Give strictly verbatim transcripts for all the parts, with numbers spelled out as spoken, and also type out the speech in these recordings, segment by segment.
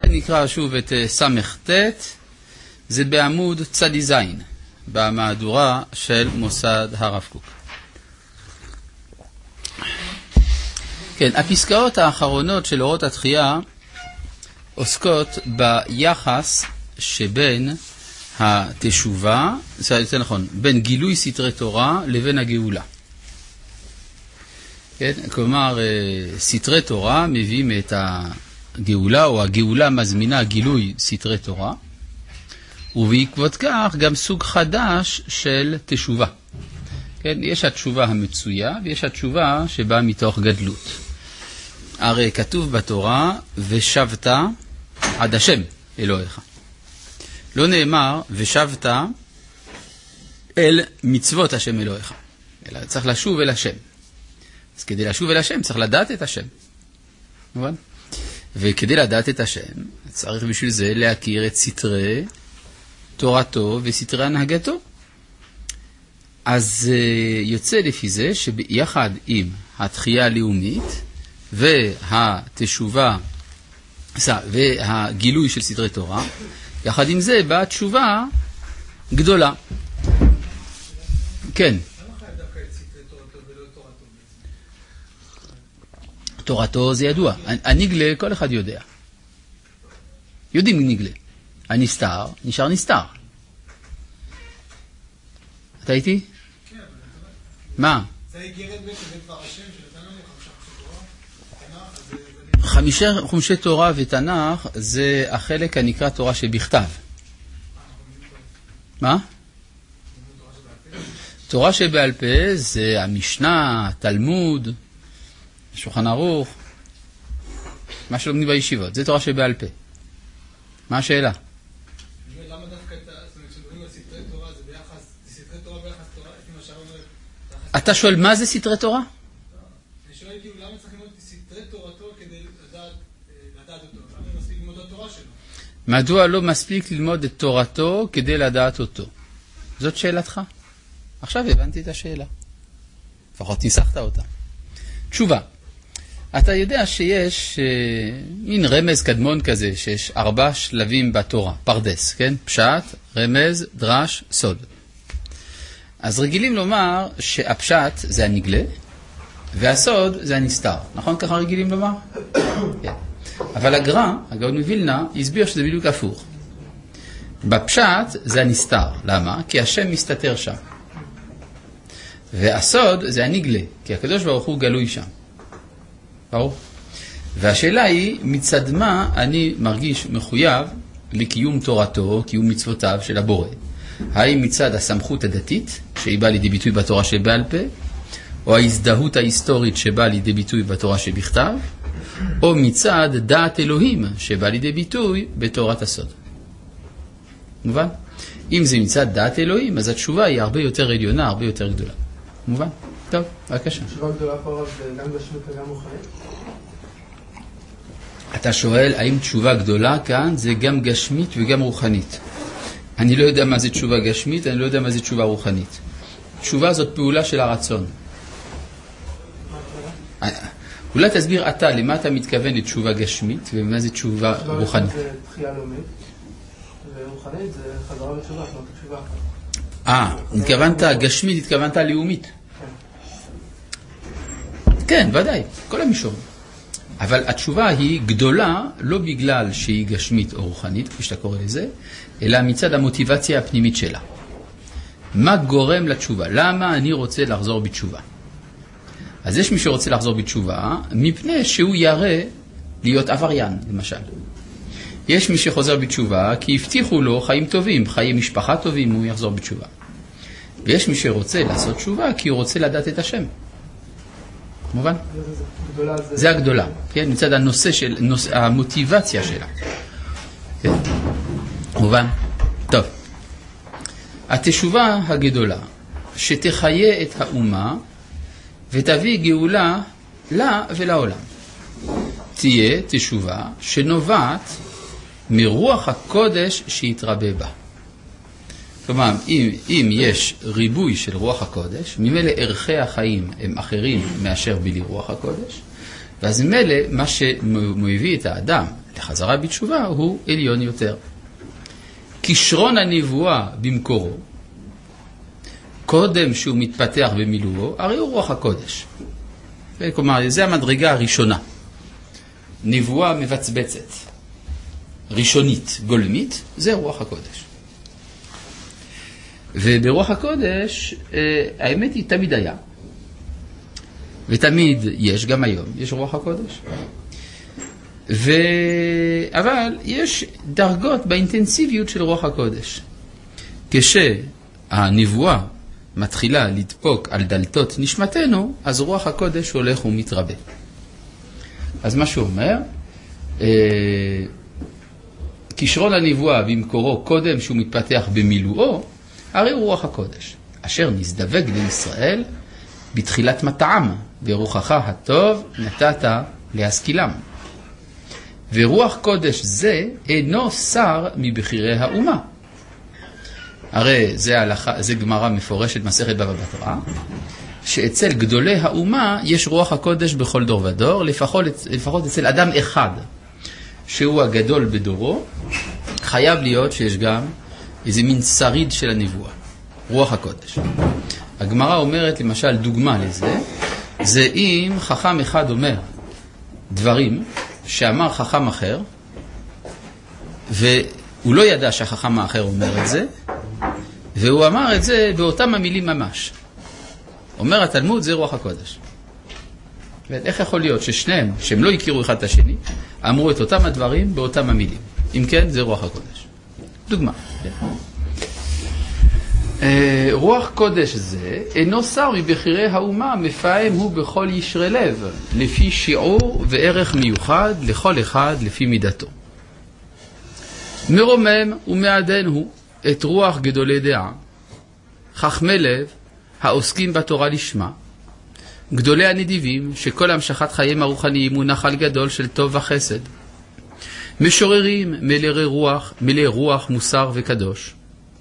נקרא שוב את סמך תת, זה בעמוד צדי זין, במהדורה של מוסד הרב קוק. כן, הפסקאות האחרונות של אורות התחייה עוסקות ביחס שבין התשובה, זה יותר נכון, בין גילוי סתרי תורה לבין הגאולה. כן? כלומר, סתרי תורה מביאים את הגאולה, או הגאולה מזמינה גילוי סתרי תורה, ובעקבות כך גם סוג חדש של תשובה. כן? יש התשובה המצויה, ויש התשובה שבאה מתוך גדלות. הרי כתוב בתורה, ושבת עד השם אלוהיך. לא נאמר, ושבת אל מצוות השם אלוהיך. אלא צריך לשוב אל השם. אז כדי לשוב אל השם צריך לדעת את השם. נכון? וכדי לדעת את השם, צריך בשביל זה להכיר את סתרי תורתו וסתרי הנהגתו. אז יוצא לפי זה שביחד עם התחייה הלאומית והתשובה והגילוי של סתרי תורה, יחד עם זה באה תשובה גדולה. כן. תורתו זה ידוע. הנגלה כל אחד יודע. יודעים נגלה. הנסתר נשאר נסתר. אתה איתי? כן. מה? זה איגרת בית דבר השם שנתן לנו חמישה חומשי תורה. חמישה חומשי תורה ותנ"ך זה החלק הנקרא תורה שבכתב. מה? תורה שבעל פה זה המשנה, התלמוד, שולחן ערוך, מה שלומדים בישיבות, זה תורה שבעל פה. מה השאלה? למה דווקא כשמדברים על סתרי תורה זה ביחס, זה סתרי תורה ביחס תורה, לפי מה שאומרת? אתה שואל מה זה סתרי תורה? אני שואל כאילו למה צריך ללמוד סתרי תורתו כדי לדעת אותו? למה מספיק ללמוד את התורה שלו? מדוע לא מספיק ללמוד את תורתו כדי לדעת אותו? זאת שאלתך. עכשיו הבנתי את השאלה. לפחות ניסחת אותה. תשובה. אתה יודע שיש אה, מין רמז קדמון כזה, שיש ארבע שלבים בתורה, פרדס, כן? פשט, רמז, דרש, סוד. אז רגילים לומר שהפשט זה הנגלה, והסוד זה הנסתר. נכון ככה רגילים לומר? כן. אבל הגר"א, הגאון מווילנה, הסביר שזה בדיוק הפוך. בפשט זה הנסתר. למה? כי השם מסתתר שם. והסוד זה הנגלה, כי הקדוש ברוך הוא גלוי שם. ברור? והשאלה היא, מצד מה אני מרגיש מחויב לקיום תורתו, קיום מצוותיו של הבורא? האם מצד הסמכות הדתית, שהיא באה לידי ביטוי בתורה שבעל פה, או ההזדהות ההיסטורית שבאה לידי ביטוי בתורה שבכתב, או מצד דעת אלוהים שבאה לידי ביטוי בתורת הסוד. מובן? אם זה מצד דעת אלוהים, אז התשובה היא הרבה יותר עליונה, הרבה יותר גדולה. מובן? טוב, בבקשה. תשובה גדולה פה זה גם גשמית וגם רוחנית? אתה שואל האם תשובה גדולה כאן זה גם גשמית וגם רוחנית. אני לא יודע מה זה תשובה גשמית, אני לא יודע מה זה תשובה רוחנית. תשובה זאת פעולה של הרצון. אולי תסביר אתה, למה אתה מתכוון לתשובה גשמית ומה זה תשובה רוחנית? תשובה זה תחייה לאומית, ורוחנית זה חזרה לתשובה, זאת תשובה. אה, התכוונת גשמית, התכוונת לאומית. כן, ודאי, כל המישור. אבל התשובה היא גדולה לא בגלל שהיא גשמית או רוחנית, כפי שאתה קורא לזה, אלא מצד המוטיבציה הפנימית שלה. מה גורם לתשובה? למה אני רוצה לחזור בתשובה? אז יש מי שרוצה לחזור בתשובה, מפני שהוא ירא להיות עבריין, למשל. יש מי שחוזר בתשובה, כי הבטיחו לו חיים טובים, חיי משפחה טובים, הוא יחזור בתשובה. ויש מי שרוצה לעשות תשובה, כי הוא רוצה לדעת את השם. מובן? זה הגדולה, כן? מצד הנושא של, נושא, המוטיבציה שלה. כן? מובן? טוב. התשובה הגדולה, שתחיה את האומה, ותביא גאולה לה ולעולם. תהיה תשובה שנובעת מרוח הקודש שיתרבה בה. כלומר, אם, אם יש ריבוי של רוח הקודש, ממילא ערכי החיים הם אחרים מאשר בלי רוח הקודש, ואז ממילא מה שמביא את האדם לחזרה בתשובה הוא עליון יותר. כישרון הנבואה במקורו, קודם שהוא מתפתח במילואו, הרי הוא רוח הקודש. כלומר, זה המדרגה הראשונה. נבואה מבצבצת, ראשונית, גולמית, זה רוח הקודש. וברוח הקודש, האמת היא תמיד היה. ותמיד יש, גם היום, יש רוח הקודש. ו... אבל יש דרגות באינטנסיביות של רוח הקודש. כשהנבואה מתחילה לדפוק על דלתות נשמתנו, אז רוח הקודש הולך ומתרבה. אז מה שהוא אומר, אה, כישרון הנבואה במקורו קודם שהוא מתפתח במילואו, הרי הוא רוח הקודש, אשר נזדווג לישראל בתחילת מטעם, ורוחך הטוב נתת להשכילם. ורוח קודש זה אינו שר מבחירי האומה. הרי זה, הלכה, זה גמרא מפורשת מסכת בבא בתרא, שאצל גדולי האומה יש רוח הקודש בכל דור ודור, לפחות, לפחות אצל אדם אחד, שהוא הגדול בדורו, חייב להיות שיש גם איזה מין שריד של הנבואה, רוח הקודש. הגמרא אומרת, למשל, דוגמה לזה, זה אם חכם אחד אומר דברים שאמר חכם אחר, והוא לא ידע שהחכם האחר אומר את זה, והוא אמר את זה באותם המילים ממש. אומר התלמוד, זה רוח הקודש. איך יכול להיות ששניהם, שהם לא הכירו אחד את השני, אמרו את אותם הדברים באותם המילים? אם כן, זה רוח הקודש. דוגמה. רוח קודש זה אינו שר מבחירי האומה, מפעם הוא בכל ישרי לב, לפי שיעור וערך מיוחד לכל אחד לפי מידתו. מרומם ומעדן הוא את רוח גדולי דעה, חכמי לב העוסקים בתורה לשמה, גדולי הנדיבים שכל המשכת חייהם הרוחניים הוא נחל גדול של טוב וחסד, משוררים מלאי רוח, מלאי רוח מוסר וקדוש,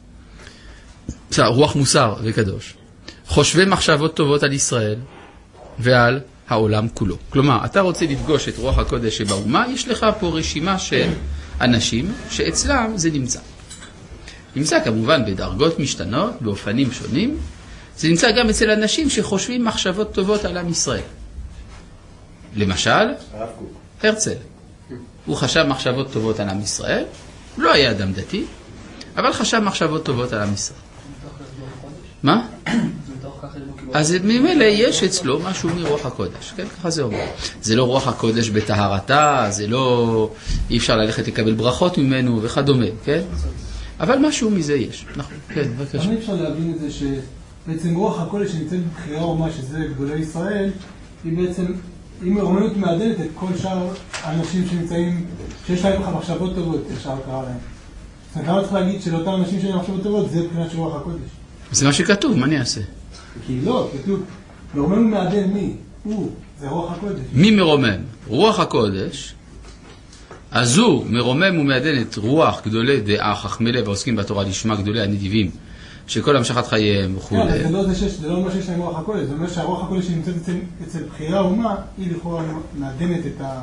רוח מוסר וקדוש, חושבי מחשבות טובות על ישראל ועל העולם כולו. כלומר, אתה רוצה לפגוש את רוח הקודש שבאומה, יש לך פה רשימה של אנשים שאצלם זה נמצא. נמצא כמובן בדרגות משתנות, באופנים שונים. זה נמצא גם אצל אנשים שחושבים מחשבות טובות על עם ישראל. למשל, הרצל. הוא חשב מחשבות טובות על עם ישראל, לא היה אדם דתי, אבל חשב מחשבות טובות על עם ישראל. מה? אז ממילא יש אצלו משהו מרוח הקודש, כן? ככה זה אומר. זה לא רוח הקודש בטהרתה, זה לא, אי אפשר ללכת לקבל ברכות ממנו וכדומה, כן? אבל משהו מזה יש. נכון, כן, בבקשה. אבל אפשר להבין את זה שבעצם רוח הקודש שנמצאת בבחירה אומה, שזה גדולי ישראל, היא בעצם, היא מרוממת מעדנת את כל שאר האנשים שנמצאים, שיש להם מחשבות טובות, אפשר לקרוא להם. זאת אומרת, למה צריך להגיד שלאותם אנשים שיש להם מחשבות טובות, זה בחינת של רוח הקודש? זה מה שכתוב, מה אני אעשה? כי לא, כתוב, מרומם ומעדן מי? הוא, זה רוח הקודש. מי מרומם? רוח הקודש. אז הוא מרומם ומעדן את רוח גדולי דעה, חכמי לב העוסקים בתורה לשמה, גדולי הנדיבים, שכל המשכת חייהם וכו'. כן, זה לא זה לא אומר שיש להם רוח הקודש, זה אומר שהרוח הקודש שנמצאת אצל, אצל בחירה האומה, היא לכאורה מעדנת את ה...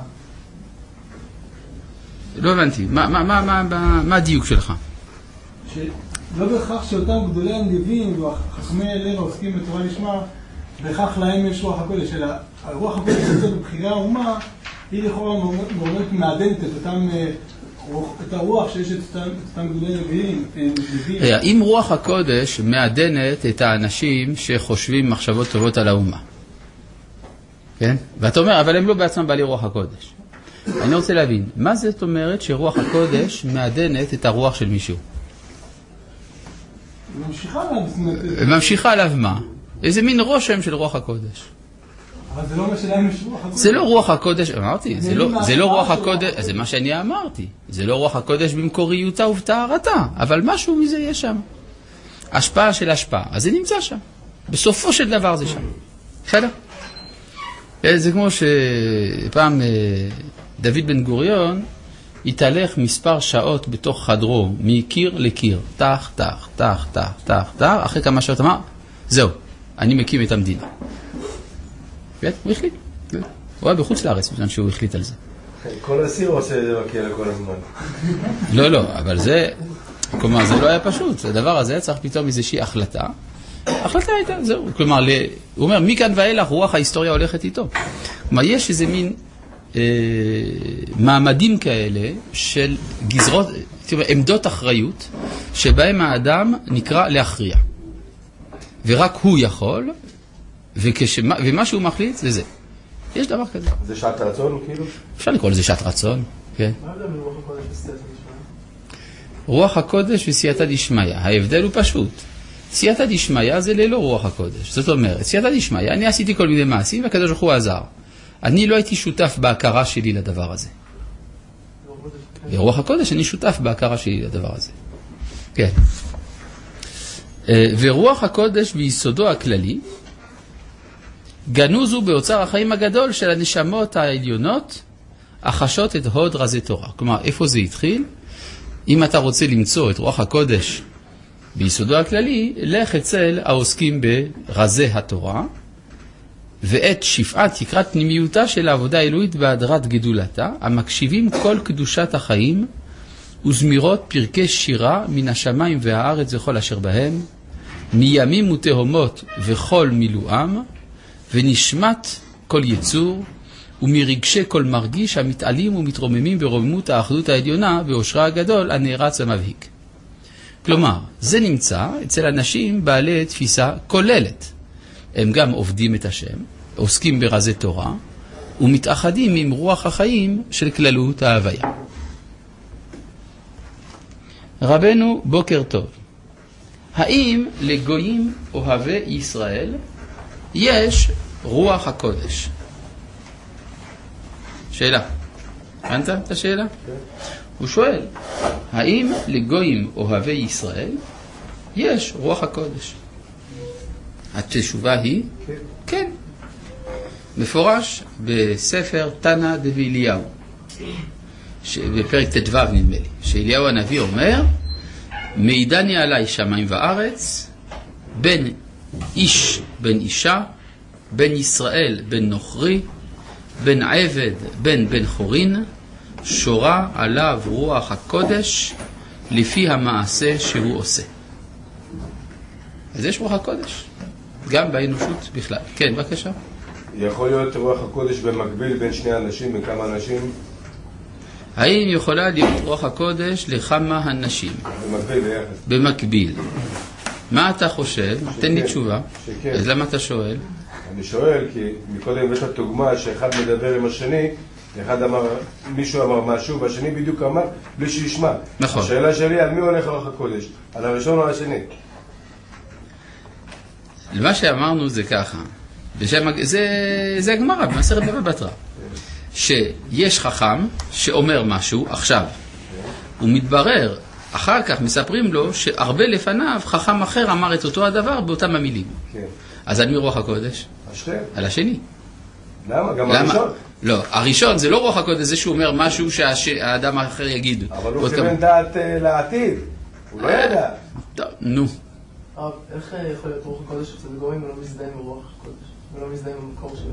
לא הבנתי, מה, מה, מה, מה, מה, מה הדיוק שלך? שלא בהכרח שאותם גדולי הנדיבים וחכמי לב העוסקים בתורה לשמה, בהכרח להם יש רוח הקודש, אלא הרוח הקודש שנמצאת בבחירה האומה, היא לכאורה מורמת מעדנת את אותם, את הרוח שיש את אותם, את אותם גדולי נביאים. אם רוח הקודש מעדנת את האנשים שחושבים מחשבות טובות על האומה, כן? ואתה אומר, אבל הם לא בעצמם בעלי רוח הקודש. אני רוצה להבין, מה זאת אומרת שרוח הקודש מעדנת את הרוח של מישהו? ממשיכה עליו. ממשיכה עליו מה? איזה מין רושם של רוח הקודש. אבל זה לא מה שלהם יש רוח הקודש. זה לא רוח הקודש, אמרתי, זה לא, זה לא רוח הקודש, זה מה שאני אמרתי. זה לא רוח הקודש במקוריותה ובטהרתה, אבל משהו מזה יש שם. השפעה של השפעה, אז זה נמצא שם. בסופו של דבר זה שם. בסדר? זה כמו שפעם דוד בן גוריון התהלך מספר שעות בתוך חדרו, מקיר לקיר, תח, תח, תח, תח, תח, תח, אחרי כמה שעות אמר, זהו, אני מקים את המדינה. כן, הוא החליט. הוא היה בחוץ לארץ בזמן שהוא החליט על זה. כל הסיר עושה את זה בקהילה כל הזמן. לא, לא, אבל זה, כלומר, זה לא היה פשוט. הדבר הזה צריך פתאום איזושהי החלטה. החלטה הייתה, זהו. כלומר, הוא אומר, מכאן ואילך רוח ההיסטוריה הולכת איתו. כלומר, יש איזה מין אה, מעמדים כאלה של גזרות, תראה, עמדות אחריות, שבהם האדם נקרא להכריע. ורק הוא יכול, וכשמה, ומה שהוא מחליט זה זה. יש דבר כזה. זה שעת רצון, כאילו? אפשר לקרוא לזה שעת רצון, כן. מה ההבדל בין רוח הקודש וסייעתא דשמיא? רוח הקודש וסייעתא דשמיא. ההבדל הוא פשוט. סייעתא דשמיא זה ללא רוח הקודש. זאת אומרת, סייעתא דשמיא, אני עשיתי כל מיני מעשים והקדוש ברוך הוא עזר. אני לא הייתי שותף בהכרה שלי לדבר הזה. ברוח הקודש אני שותף בהכרה שלי לדבר הזה. כן. ורוח הקודש ביסודו הכללי, גנוז הוא באוצר החיים הגדול של הנשמות העליונות, החשות את הוד רזי תורה. כלומר, איפה זה התחיל? אם אתה רוצה למצוא את רוח הקודש ביסודו הכללי, לך אצל העוסקים ברזי התורה, ואת שפעת יקרת פנימיותה של העבודה האלוהית בהדרת גדולתה, המקשיבים כל קדושת החיים, וזמירות פרקי שירה מן השמיים והארץ וכל אשר בהם, מימים ותהומות וכל מילואם, ונשמת כל יצור, ומרגשי כל מרגיש המתעלים ומתרוממים ברוממות האחדות העליונה ואושרה הגדול הנערץ המבהיג. כלומר, זה נמצא אצל אנשים בעלי תפיסה כוללת. הם גם עובדים את השם, עוסקים ברזי תורה, ומתאחדים עם רוח החיים של כללות ההוויה. רבנו, בוקר טוב. האם לגויים אוהבי ישראל יש רוח הקודש? שאלה. הבנת את השאלה? כן. הוא שואל, האם לגויים אוהבי ישראל יש רוח הקודש? התשובה היא, כן. כן. מפורש בספר תנא דאליהו, בפרק ט"ו נדמה לי, שאליהו הנביא אומר, מעידני עלי שמיים וארץ, בין איש בין אישה, בין ישראל בין נוכרי, בין עבד בין בן חורין, שורה עליו רוח הקודש לפי המעשה שהוא עושה. אז יש רוח הקודש, גם באנושות בכלל. כן, בבקשה. יכול להיות רוח הקודש במקביל בין שני אנשים, בין כמה אנשים? האם יכולה להיות רוח הקודש לכמה אנשים? במקביל, ביחד. במקביל. מה אתה חושב? שכן, תן לי תשובה. שכן. אז למה אתה שואל? אני שואל כי מקודם יש את הדוגמה שאחד מדבר עם השני, אחד אמר, מישהו אמר משהו והשני בדיוק אמר בלי שישמע. נכון. השאלה שלי, על מי הולך רוח הקודש? על הראשון או על השני? למה שאמרנו זה ככה, זה, זה הגמרא במסכת בבא בתרא, שיש חכם שאומר משהו עכשיו, הוא מתברר, אחר כך מספרים לו שהרבה לפניו חכם אחר אמר את אותו הדבר באותם המילים. אז על מי רוח הקודש? על השני. למה? גם הראשון? לא, הראשון זה לא רוח הקודש, זה שהוא אומר משהו שהאדם האחר יגיד. אבל הוא כיוון דעת לעתיד, הוא לא ידע. טוב, נו. הרב, איך יכול להיות רוח הקודש אצל גויים ולא מזדהה עם רוח הקודש? ולא מזדהה עם המקור שלו?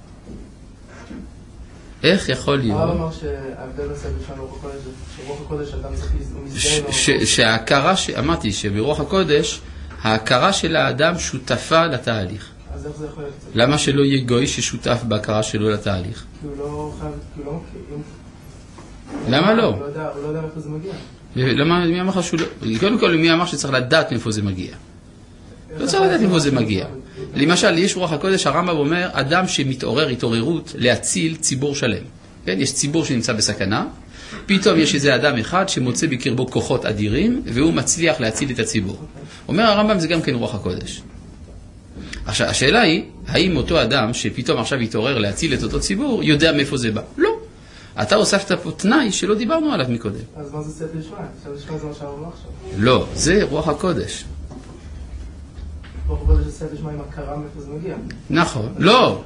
איך יכול להיות? הרב אמר שההבדל בסדר של רוח הקודש זה שרוח הקודש אדם צריך מזדהה עם המקור. שההכרה, אמרתי שברוח הקודש, ההכרה של האדם שותפה לתהליך. אז איך זה יכול להיות? למה שלא יהיה גוי ששותף בהכרה שלו לתהליך? כי הוא לא חייב, כי הוא לא מכיר. למה לא? הוא לא יודע מאיפה זה מגיע. למה, מי אמר שהוא לא... קודם כל, מי אמר שצריך לדעת מאיפה זה מגיע? לא צריך לדעת מאיפה זה מגיע. למשל, יש רוח הקודש, הרמב"ם אומר, אדם שמתעורר התעוררות להציל ציבור שלם. כן? יש ציבור שנמצא בסכנה, פתאום יש איזה אדם אחד שמוצא בקרבו כוחות אדירים, והוא מצליח להציל את הציבור. אומר הרמב"ם, זה גם כן רוח הקודש. עכשיו, השאלה היא, האם אותו אדם שפתאום עכשיו יתעורר להציל את אותו ציבור, יודע מאיפה זה בא? לא. אתה הוספת פה תנאי שלא דיברנו עליו מקודם. אז מה זה סייעתא דשמיא? סייעתא דשמיא זה מה שאמרנו עכשיו. לא, זה רוח הקודש. רוח הקודש זה סייעתא דשמיא עם הכרה מאיפה זה מגיע. נכון. לא.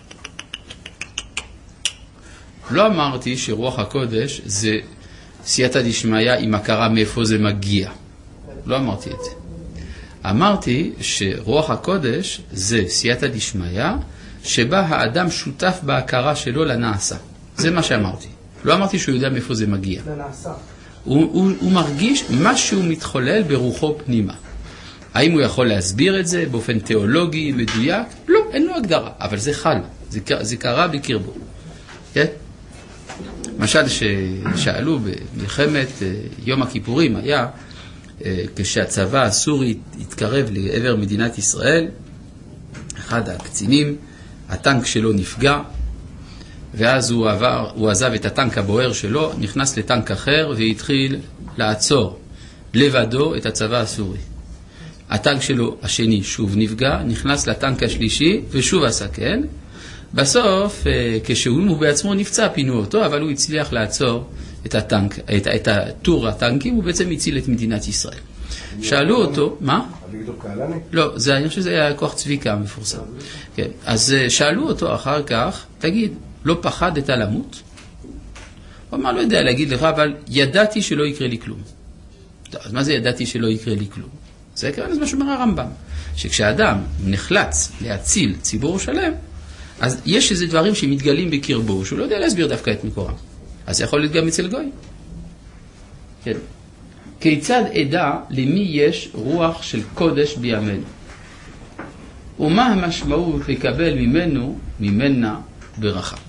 לא אמרתי שרוח הקודש זה סייעתא דשמיא עם הכרה מאיפה זה מגיע. לא אמרתי את זה. אמרתי שרוח הקודש זה סייעתא דשמיא שבה האדם שותף בהכרה שלו לנעשה. זה מה שאמרתי. לא אמרתי שהוא יודע מאיפה זה מגיע. זה נעשה. הוא, הוא, הוא מרגיש משהו מתחולל ברוחו פנימה. האם הוא יכול להסביר את זה באופן תיאולוגי, מדויק? לא, אין לו הגדרה, אבל זה חל, זה, זה קרה בקרבו. כן? למשל ששאלו במלחמת יום הכיפורים היה, כשהצבא הסורי התקרב לעבר מדינת ישראל, אחד הקצינים, הטנק שלו נפגע, ואז הוא, עבר, הוא עזב את הטנק הבוער שלו, נכנס לטנק אחר והתחיל לעצור לבדו את הצבא הסורי. הטנק שלו השני שוב נפגע, נכנס לטנק השלישי ושוב עשה כן. בסוף, כשהוא בעצמו נפצע, פינו אותו, אבל הוא הצליח לעצור את הטנק, את, את הטור הטנקים, הוא בעצם הציל את מדינת ישראל. שאלו אותו, מה? אביגדור קהלני? לא, זה, אני חושב שזה היה כוח צביקה מפורסם. כן. אז שאלו אותו אחר כך, תגיד, לא פחדת למות? הוא אמר, לא יודע להגיד לך, אבל ידעתי שלא יקרה לי כלום. טוב, אז מה זה ידעתי שלא יקרה לי כלום? זה כיוון זה מה שאומר הרמב"ם, שכשאדם נחלץ להציל ציבור שלם, אז יש איזה דברים שמתגלים בקרבו, שהוא לא יודע להסביר דווקא את מקורם. אז זה יכול להיות גם אצל גוי. כן. כיצד עדה למי יש רוח של קודש בימינו? ומה המשמעות לקבל ממנו, ממנה, ברכה?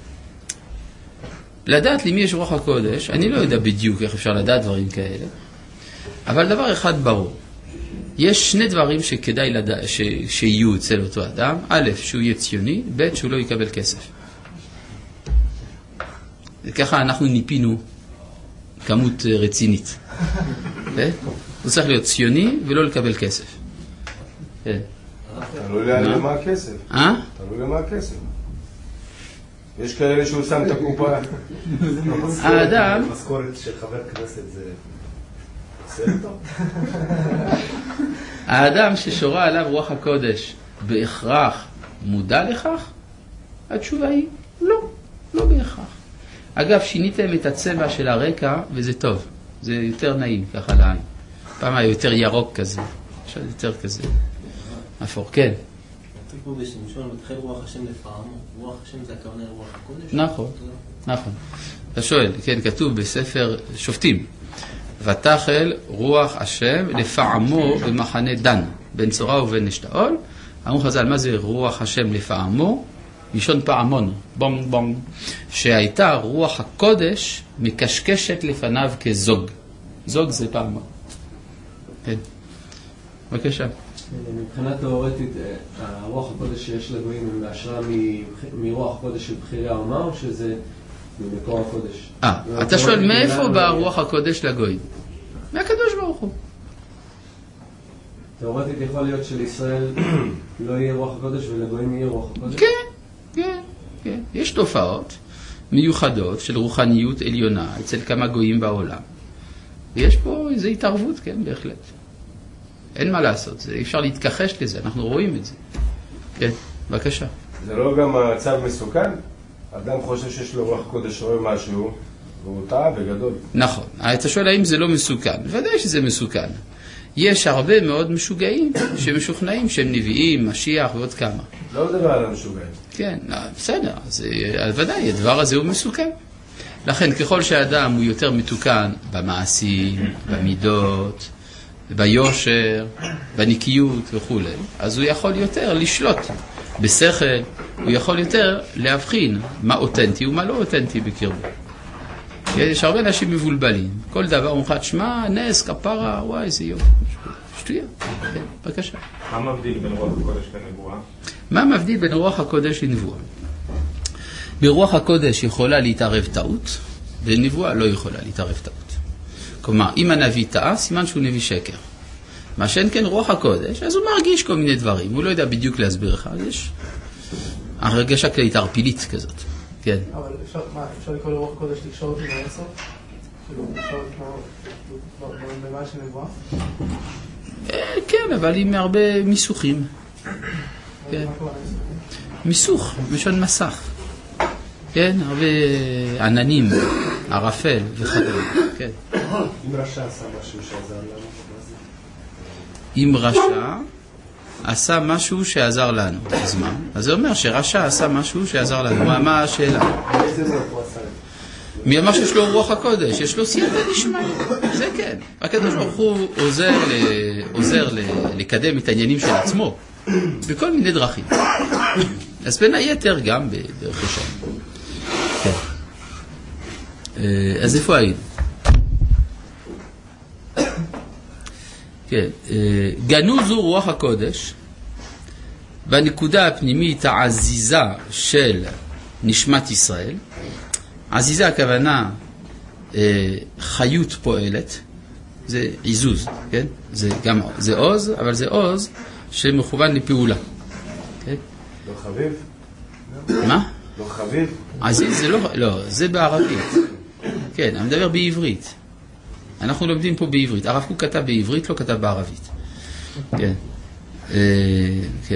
לדעת למי יש רוח הקודש, אני לא יודע בדיוק איך אפשר לדעת דברים כאלה, אבל דבר אחד ברור. יש שני דברים שכדאי לדע... ש... שיהיו אצל אותו אדם. א', שהוא יהיה ציוני, ב', שהוא לא יקבל כסף. וככה אנחנו ניפינו כמות רצינית. הוא צריך להיות ציוני ולא לקבל כסף. תלוי למה הכסף. אה? תלוי למה הכסף. יש כאלה שהוא שם את הקופה. האדם... משכורת של חבר כנסת זה... האדם ששורה עליו רוח הקודש בהכרח מודע לכך? התשובה היא לא, לא בהכרח. אגב, שיניתם את הצבע של הרקע וזה טוב, זה יותר נעים ככה לעין. פעם היה יותר ירוק כזה, עכשיו יותר כזה אפור. כן. כתוב פה בשמשון, ותחל רוח השם לפעמו, רוח השם זה הכוונה לרוח הקודש? נכון, נכון. אתה שואל, כן, כתוב בספר שופטים, ותחל רוח השם לפעמו במחנה דן, בין צורה ובין אשתאול. אמרו חז"ל, מה זה רוח השם לפעמו? לישון פעמון, בום בום, שהייתה רוח הקודש מקשקשת לפניו כזוג. זוג זה פעמון. כן. בבקשה. מבחינה תיאורטית, הרוח הקודש שיש לגויים הם בהשראה מרוח הקודש של בחירי האומה, או שזה ממקור הקודש? אה, אתה שואל מאיפה בא רוח הקודש לגויים? מהקדוש ברוך הוא. תיאורטית יכול להיות שלישראל לא יהיה רוח הקודש ולגויים יהיה רוח הקודש? כן, כן, כן. יש תופעות מיוחדות של רוחניות עליונה אצל כמה גויים בעולם. ויש פה איזו התערבות, כן, בהחלט. אין מה לעשות, זה, אפשר להתכחש לזה, אנחנו רואים את זה. כן, בבקשה. זה לא גם מצב מסוכן? אדם חושב שיש לו רוח קודש רואה משהו, והוא טעה בגדול. נכון. אתה שואל האם זה לא מסוכן? ודאי שזה מסוכן. יש הרבה מאוד משוגעים שמשוכנעים שהם נביאים, משיח ועוד כמה. לא מדבר על המשוגעים. כן, בסדר. אז ודאי, הדבר הזה הוא מסוכן. לכן, ככל שהאדם הוא יותר מתוקן במעשים, במידות, ביושר, בנקיות וכו', אז הוא יכול יותר לשלוט בשכל, הוא יכול יותר להבחין מה אותנטי ומה לא אותנטי בקרבו. יש הרבה אנשים מבולבלים. כל דבר הוא מחד שמה, נס, כפרה, וואי, זה יופי. שטויה. כן, בבקשה. מה מבדיל בין רוח הקודש לנבואה? מה מבדיל בין רוח הקודש לנבואה? ברוח הקודש יכולה להתערב טעות, בנבואה לא יכולה להתערב טעות. כלומר, אם הנביא טעה, סימן שהוא נביא שקר. מה שאין כן רוח הקודש, אז הוא מרגיש כל מיני דברים. הוא לא יודע בדיוק להסביר לך. יש הרגשה כללית ערפילית כזאת. כן. אבל אפשר, מה, אפשר לקרוא לרוח הקודש לקשור אותי מהעשר? כאילו, אפשר כמו במה של נבואה? כן, אבל עם הרבה מיסוכים. כן. מיסוך, משון מסך. כן, הרבה עננים, ערפל וכדומה. כן. אם רשע עשה משהו שעזר לנו, אם רשע עשה משהו שעזר לנו, אז מה? אז זה אומר שרשע עשה משהו שעזר לנו. מה השאלה? איזה זאת הוא עשה? מי אמר שיש לו רוח הקודש? יש לו סייעתא דשמיא, זה כן. הקדוש ברוך הוא עוזר, ל... עוזר ל... לקדם את העניינים של עצמו בכל מיני דרכים. אז בין היתר גם בדרך השם. כן. אז איפה היינו? כן. גנוז הוא רוח הקודש בנקודה הפנימית העזיזה של נשמת ישראל. עזיזה הכוונה אה, חיות פועלת, זה עיזוז, כן? זה גם זה עוז, אבל זה עוז שמכוון לפעולה. כן? לא חביב? מה? לא חביב? עזיז זה לא, לא, זה בערבית. כן, אני מדבר בעברית. אנחנו לומדים פה בעברית. הרב קוק כתב בעברית, לא כתב בערבית. כן. אה, כן.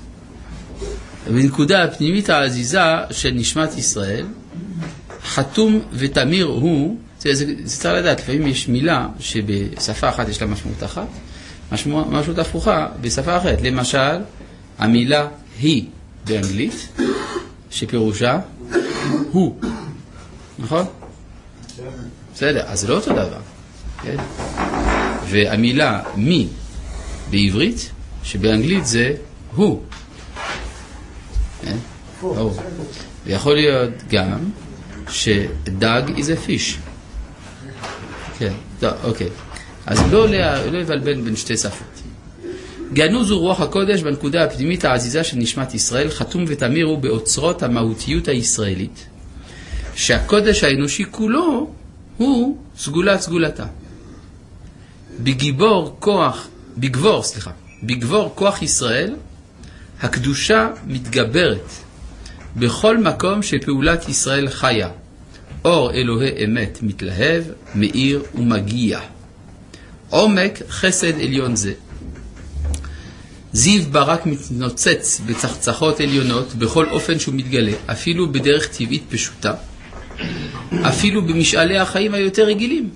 בנקודה הפנימית העזיזה של נשמת ישראל, חתום ותמיר הוא, זה, זה, זה צריך לדעת, לפעמים יש מילה שבשפה אחת יש לה משמעות אחת, משמעות, משמעות הפוכה בשפה אחרת. למשל, המילה היא באנגלית, שפירושה הוא. נכון? בסדר, אז זה לא אותו דבר. כן? והמילה מי בעברית, שבאנגלית זה הוא. כן? או. ויכול להיות גם שדג is a fish. כן, טוב, אוקיי. אז לא, לא לבלבל בין שתי שפות. גנוז הוא רוח הקודש בנקודה הפנימית העזיזה של נשמת ישראל, חתום ותמיר הוא באוצרות המהותיות הישראלית, שהקודש האנושי כולו הוא סגולת סגולתה. בגיבור כוח, בגבור, סליחה, בגבור כוח ישראל, הקדושה מתגברת בכל מקום שפעולת ישראל חיה. אור אלוהי אמת מתלהב, מאיר ומגיע. עומק חסד עליון זה. זיו ברק מתנוצץ בצחצחות עליונות בכל אופן שהוא מתגלה, אפילו בדרך טבעית פשוטה, אפילו במשאלי החיים היותר רגילים,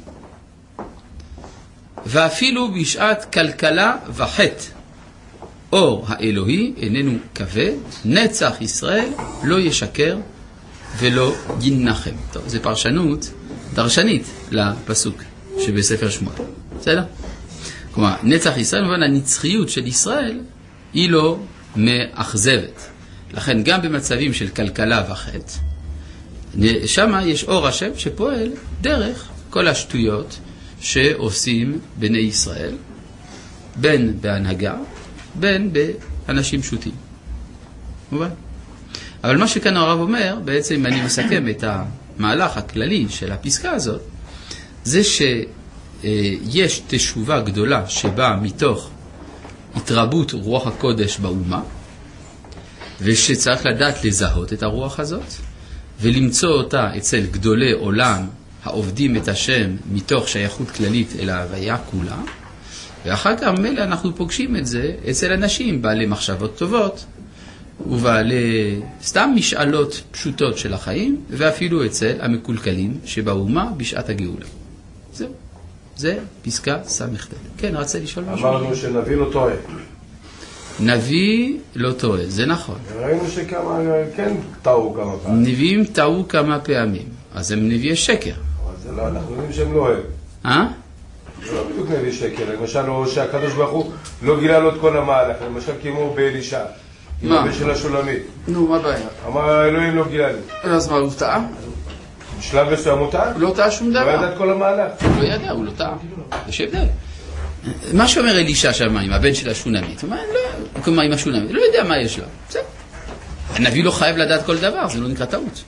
ואפילו בשעת כלכלה וחטא. אור האלוהי איננו כבד, נצח ישראל לא ישקר ולא ינחם. טוב, זה פרשנות דרשנית לפסוק שבספר שמואל. בסדר? כלומר, נצח ישראל, מובן הנצחיות של ישראל היא לא מאכזבת. לכן גם במצבים של כלכלה וחטא, שם יש אור השם שפועל דרך כל השטויות שעושים בני ישראל, בין בהנהגה, בין באנשים פשוטים. מובן? אבל מה שכאן הרב אומר, בעצם אם אני מסכם את המהלך הכללי של הפסקה הזאת, זה שיש תשובה גדולה שבאה מתוך התרבות רוח הקודש באומה, ושצריך לדעת לזהות את הרוח הזאת, ולמצוא אותה אצל גדולי עולם העובדים את השם מתוך שייכות כללית אל ההוויה כולה, ואחר כך מלא אנחנו פוגשים את זה אצל אנשים בעלי מחשבות טובות, ובעלי סתם משאלות פשוטות של החיים, ואפילו אצל המקולקלים שבאומה בשעת הגאולה. זהו. זה פסקה סמכת. כן, רצה לשאול משהו? אמרנו שנביא לא טועה. נביא לא טועה, זה נכון. ראינו שכמה, כן, טעו כמה פעמים. נביאים טעו כמה פעמים, אז הם נביאי שקר. אבל זה לא, אנחנו יודעים שהם לא אוהב. אה? זה לא בדיוק נביא שקר. למשל, שהקדוש ברוך הוא לא גילה לו את כל המהלך. למשל, כמו באלישע. מה? עם של השולמית. נו, מה הבעיה? אמר, אלוהים לא גילה לי. אז מה, הוא טעה? בשלב מסוים הוא טעה? הוא לא טעה שום דבר. לא ידע את כל המהלך. הוא לא ידע, הוא לא טעה. יש הבדל. מה שאומר אלישע שם, עם הבן של השונמית, הוא אומר, לא, כלומר עם השונמית, לא יודע מה יש לו. בסדר. הנביא לא חייב לדעת כל דבר, זה לא נקרא טעות.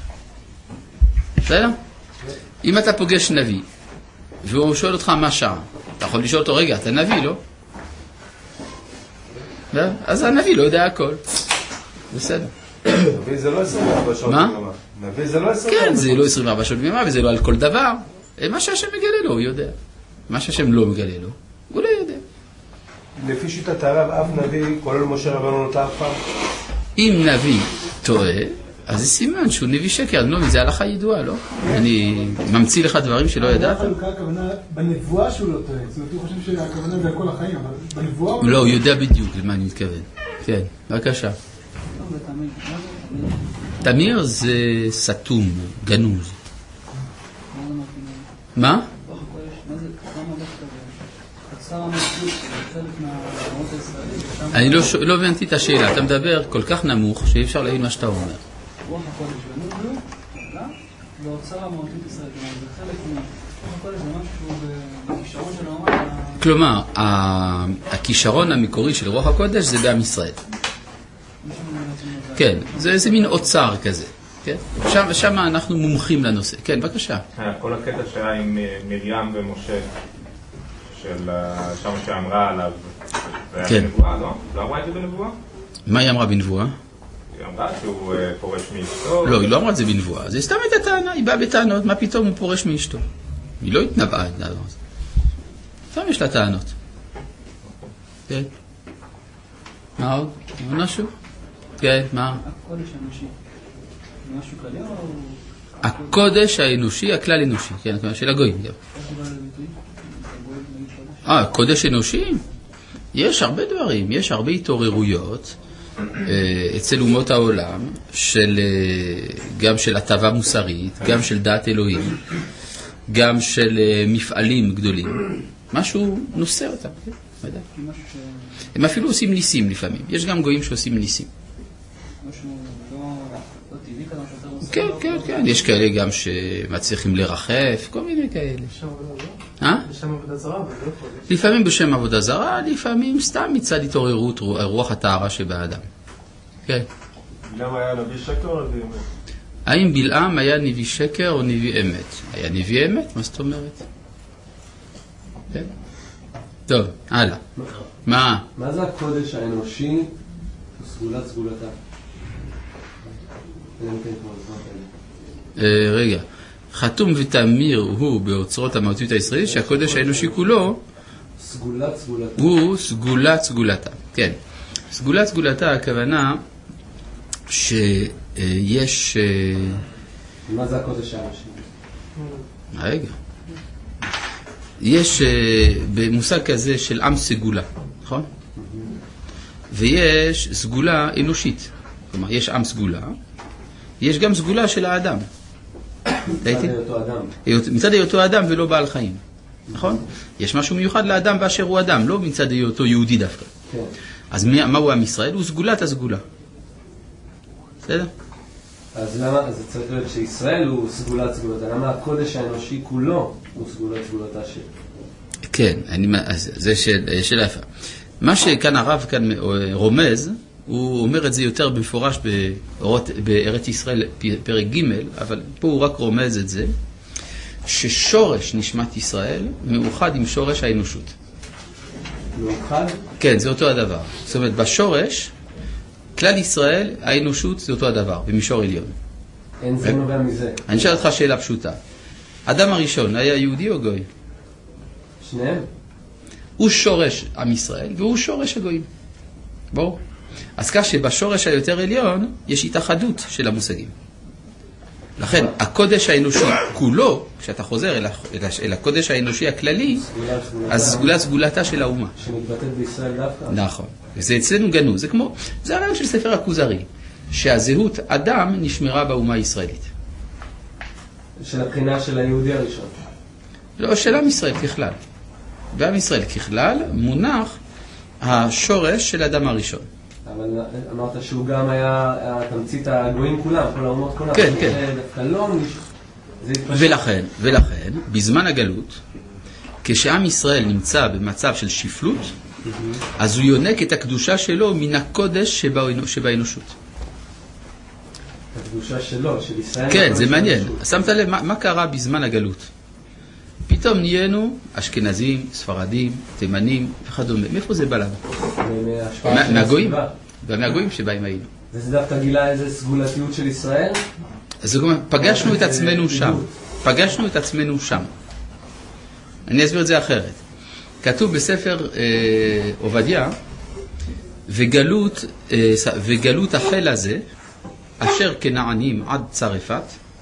בסדר? אם אתה פוגש נביא, והוא שואל אותך מה שעה, אתה יכול לשאול אותו, רגע, אתה נביא, לא? אז הנביא לא יודע הכל. בסדר. נביא זה לא עשרים וארבע שעות ביממה. נביא זה לא עשרים וארבע כן, זה לא עשרים וארבע שעות ביממה, וזה לא על כל דבר. מה שהשם מגלה לו, הוא יודע. מה שהשם לא מגלה לו, הוא לא יודע. לפי שיטת הרב, אף נביא, כולל משה רבנו לא טעה אף פעם. אם נביא טועה, אז זה סימן שהוא נביא שקר. אני לא מבין, זה הלכה ידועה, לא? אני ממציא לך דברים שלא ידעת. הכוונה בנבואה שהוא לא טועה. זאת אומרת, הוא חושב שהכוונה זה על כל החיים, אבל בנבואה הוא לא, הוא יודע בדיוק למה אני מתכוון. כן, בבקשה. תמיר זה סתום, גנוז. מה? רוח הקודש, מה זה, למה דווקא חצר המלכות, חלק מהאומות הישראלית? אני לא, לא הבנתי את השאלה, אתה מדבר כל כך נמוך שאי אפשר להבין מה שאתה אומר. רוח הקודש, ואני לא, גם, ואוצר המלכות ישראל, זה חלק מרוח הקודש, זה משהו שהוא בכישרון של האומה. כלומר, הכישרון המקורי של רוח הקודש זה בעם ישראל. כן, זה, זה מין אוצר כזה. כן? שם, שם אנחנו מומחים לנושא. כן, בבקשה. כל הקטע שהיה עם מרים ומשה, של שם שאמרה עליו, זה היה בנבואה, לא? לא אמרה את זה בנבואה? מה היא אמרה בנבואה? היא אמרה שהוא פורש מאשתו. לא, היא לא אמרה את זה בנבואה. זה סתם את הטענה, היא באה בטענות, מה פתאום הוא פורש מאשתו? היא לא התנבאה את זה. סתם יש לה טענות. כן. מה עוד? משהו? כן, מה? הקודש האנושי. משהו כללי או... הקודש האנושי, הכלל אנושי, כן, של הגויים. אה, קודש אנושי? יש הרבה דברים, יש הרבה התעוררויות אצל אומות העולם, של, גם של הטבה מוסרית, גם של דעת אלוהים, גם של מפעלים גדולים. משהו נושא אותם, כן? הם אפילו עושים ניסים לפעמים. יש גם גויים שעושים ניסים. משהו לא טבעי כזה, שאתה עושה... כן, כן, כן. יש כאלה גם שמצליחים לרחף, כל מיני כאלה. בשם עבודה זרה? אה? בשם עבודה זרה, אבל לא יכול. לפעמים בשם עבודה זרה, לפעמים סתם מצד התעוררות רוח הטהרה שבאדם. כן. בלעם היה נביא שקר או נביא אמת? האם בלעם היה נביא שקר או נביא אמת? היה נביא אמת? מה זאת אומרת? כן. טוב, הלאה. מה? מה זה הקודש האנושי וסגולת סגולתה? רגע, חתום ותמיר הוא באוצרות המהותיות הישראלית שהקודש האנושי כולו סגולת סגולתה הוא סגולת סגולתה. כן, סגולת סגולתה הכוונה שיש... מה זה הקודש האנושי? רגע, יש במושג כזה של עם סגולה, נכון? ויש סגולה אנושית. כלומר, יש עם סגולה, יש גם סגולה של האדם. מצד היותו אדם. מצד היותו אדם ולא בעל חיים. נכון? יש משהו מיוחד לאדם באשר הוא אדם, לא מצד היותו יהודי דווקא. כן. אז מהו עם ישראל? הוא סגולת הסגולה. בסדר? אז למה, זה צריך להיות שישראל הוא סגולת סגולתה, למה הקודש האנושי כולו הוא סגולת סגולתה של? כן, אני, אז זה של, שאלה יפה. מה שכאן הרב כאן רומז, הוא אומר את זה יותר במפורש באורות, בארץ ישראל פרק ג', אבל פה הוא רק רומז את זה, ששורש נשמת ישראל מאוחד עם שורש האנושות. מאוחד? כן, זה אותו הדבר. זאת אומרת, בשורש, כלל ישראל, האנושות זה אותו הדבר, במישור עליון. אין זה נובע מזה. אני אשאל אותך שאלה פשוטה. אדם הראשון היה יהודי או גוי? שניהם. הוא שורש עם ישראל והוא שורש הגויים. בואו. אז כך שבשורש היותר עליון יש התאחדות של המושגים. לכן, הקודש האנושי כולו, כשאתה חוזר אל, אל הקודש האנושי הכללי, אז סגולה סגולתה של האומה. שמתבטאת בישראל דווקא. נכון. וזה אצלנו גנוז. זה כמו, זה הרעיון של ספר הכוזרי, שהזהות אדם נשמרה באומה הישראלית. של הבחינה של היהודי הראשון. לא, של עם ישראל ככלל. בעם ישראל ככלל מונח השורש של אדם הראשון. אבל אמרת שהוא גם היה תמצית הגויים כולם, כל האומות כולם. כן, כן. זה דווקא לא מישהו. ולכן, ולכן, בזמן הגלות, כשעם ישראל נמצא במצב של שפלות, אז הוא יונק את הקדושה שלו מן הקודש שבאנושות. הקדושה שלו, של ישראל. כן, זה מעניין. שמת לב, מה, מה קרה בזמן הגלות? פתאום נהיינו אשכנזים, ספרדים, תימנים וכדומה. מאיפה זה בא לנו? מהגויים. ומהגויים שבאים היינו. וזה דווקא גילה איזה סגולתיות של ישראל? אז זאת אומרת, פגשנו את עצמנו שם. פגשנו את עצמנו שם. אני אסביר את זה אחרת. כתוב בספר אה, עובדיה, וגלות, אה, וגלות החל הזה, אשר כנענים עד צרפת,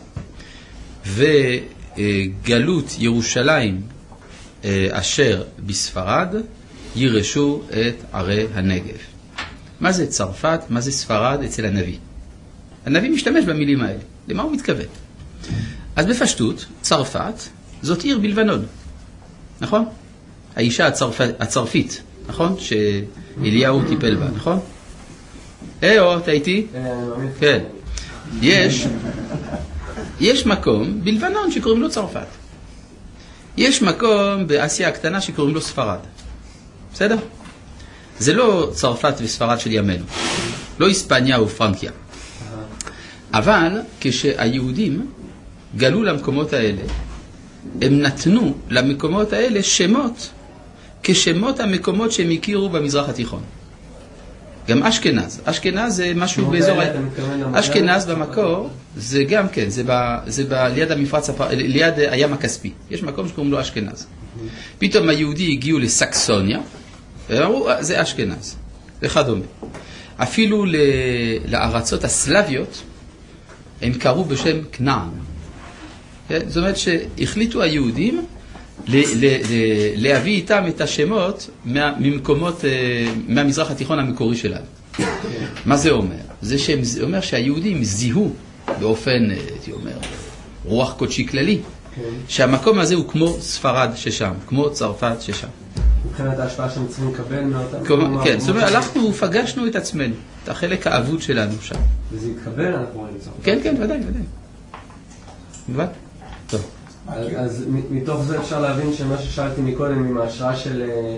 וגלות ירושלים אה, אשר בספרד, ירשו את ערי הנגב. מה זה צרפת? מה זה ספרד אצל הנביא? הנביא משתמש במילים האלה. למה הוא מתכוון? אז בפשטות, צרפת זאת עיר בלבנון, נכון? האישה הצרפ... הצרפית, נכון? שאליהו טיפל בה, נכון? היי, אתה איתי? כן. יש, יש מקום בלבנון שקוראים לו צרפת. יש מקום באסיה הקטנה שקוראים לו ספרד. בסדר? זה לא צרפת וספרד של ימינו. לא היספניה ופרנקיה. אבל כשהיהודים גלו למקומות האלה, הם נתנו למקומות האלה שמות כשמות המקומות שהם הכירו במזרח התיכון. גם אשכנז. אשכנז זה משהו באזור... אשכנז במקור זה גם כן, זה, ב... זה ב... ליד המפרץ, הפ... ליד הים הכספי. יש מקום שקוראים לו אשכנז. פתאום היהודי הגיעו לסקסוניה, ואמרו, זה אשכנז. וכדומה. אפילו ל... לארצות הסלביות, הם קראו בשם כנען. זאת אומרת שהחליטו היהודים ל- ל- ל- להביא איתם את השמות מה- ממקומות, מהמזרח התיכון המקורי שלנו. מה זה אומר? זה אומר שהיהודים זיהו באופן, הייתי אומר, רוח קודשי כללי, שהמקום הזה הוא כמו ספרד ששם, כמו צרפת ששם. מבחינת ההשפעה שהם צריכים לקבל מאותם... כן, זאת אומרת, הלכנו ופגשנו את עצמנו, את החלק האבוד שלנו שם. וזה התקבל, אנחנו רואים צרפת. כן, כן, ודאי, ודאי. ודאי. טוב. אז מתוך זה אפשר להבין שמה ששאלתי מקודם עם ההשראה של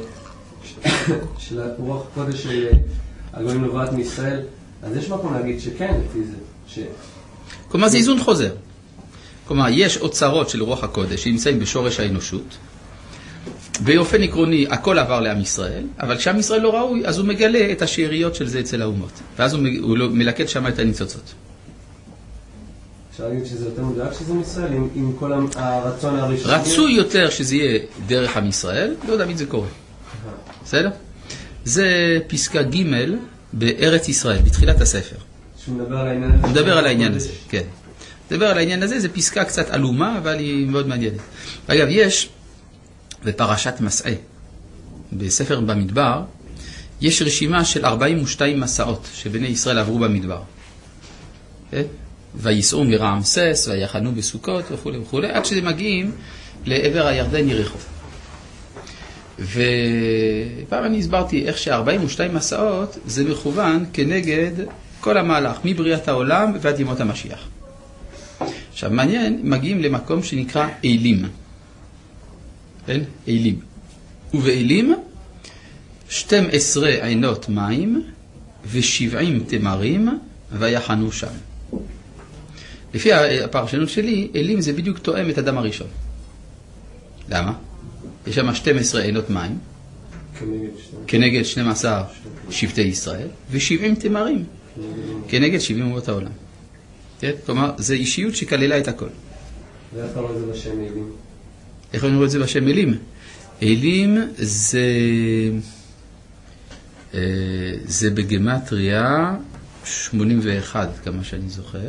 של רוח הקודש של הגויים נובעת מישראל, אז יש מקום להגיד שכן, לפי זה. כלומר, זה איזון חוזר. כלומר, יש אוצרות של רוח הקודש שנמצאים בשורש האנושות. באופן עקרוני, הכל עבר לעם ישראל, אבל כשעם ישראל לא ראוי, אז הוא מגלה את השאריות של זה אצל האומות. ואז הוא מלקט שם את הניצוצות. אפשר להגיד שזה יותר מדויק שזה מישראל, עם, עם כל הרצון הראשון? רצוי יותר שזה יהיה דרך עם ישראל, לא תמיד זה קורה. בסדר? זה פסקה ג' בארץ ישראל, בתחילת הספר. שהוא מדבר על העניין הזה? הוא מדבר על העניין הזה, כן. מדבר על העניין הזה, זה פסקה קצת עלומה, אבל היא מאוד מעניינת. אגב, יש בפרשת מסעי, בספר במדבר, יש רשימה של ארבעים ושתיים מסעות שבני ישראל עברו במדבר. כן? ויסעו מרעמסס, ויחנו בסוכות וכו' וכו', עד שזה מגיעים לעבר הירדן יריחו. ופעם אני הסברתי איך ש-ארבעים ושתיים מסעות זה מכוון כנגד כל המהלך, מבריאת העולם ועד ימות המשיח. עכשיו מעניין, מגיעים למקום שנקרא אילים. כן? אילים. ובאילים שתים עשרה עינות מים ושבעים תמרים ויחנו שם. לפי הפרשנות שלי, אילים זה בדיוק תואם את אדם הראשון. למה? יש שם שתים עשרה עינות מים, כנגד שנים עשר שבטי ישראל, ו-שבעים תמרים, כנגד שבעים אומות העולם. כלומר, זו אישיות שכללה את הכל. ואיך אתה רואה את זה בשם אילים? איך אני רואה את זה בשם אילים? אילים זה, זה בגמטריה שמונים ואחת, כמה שאני זוכר.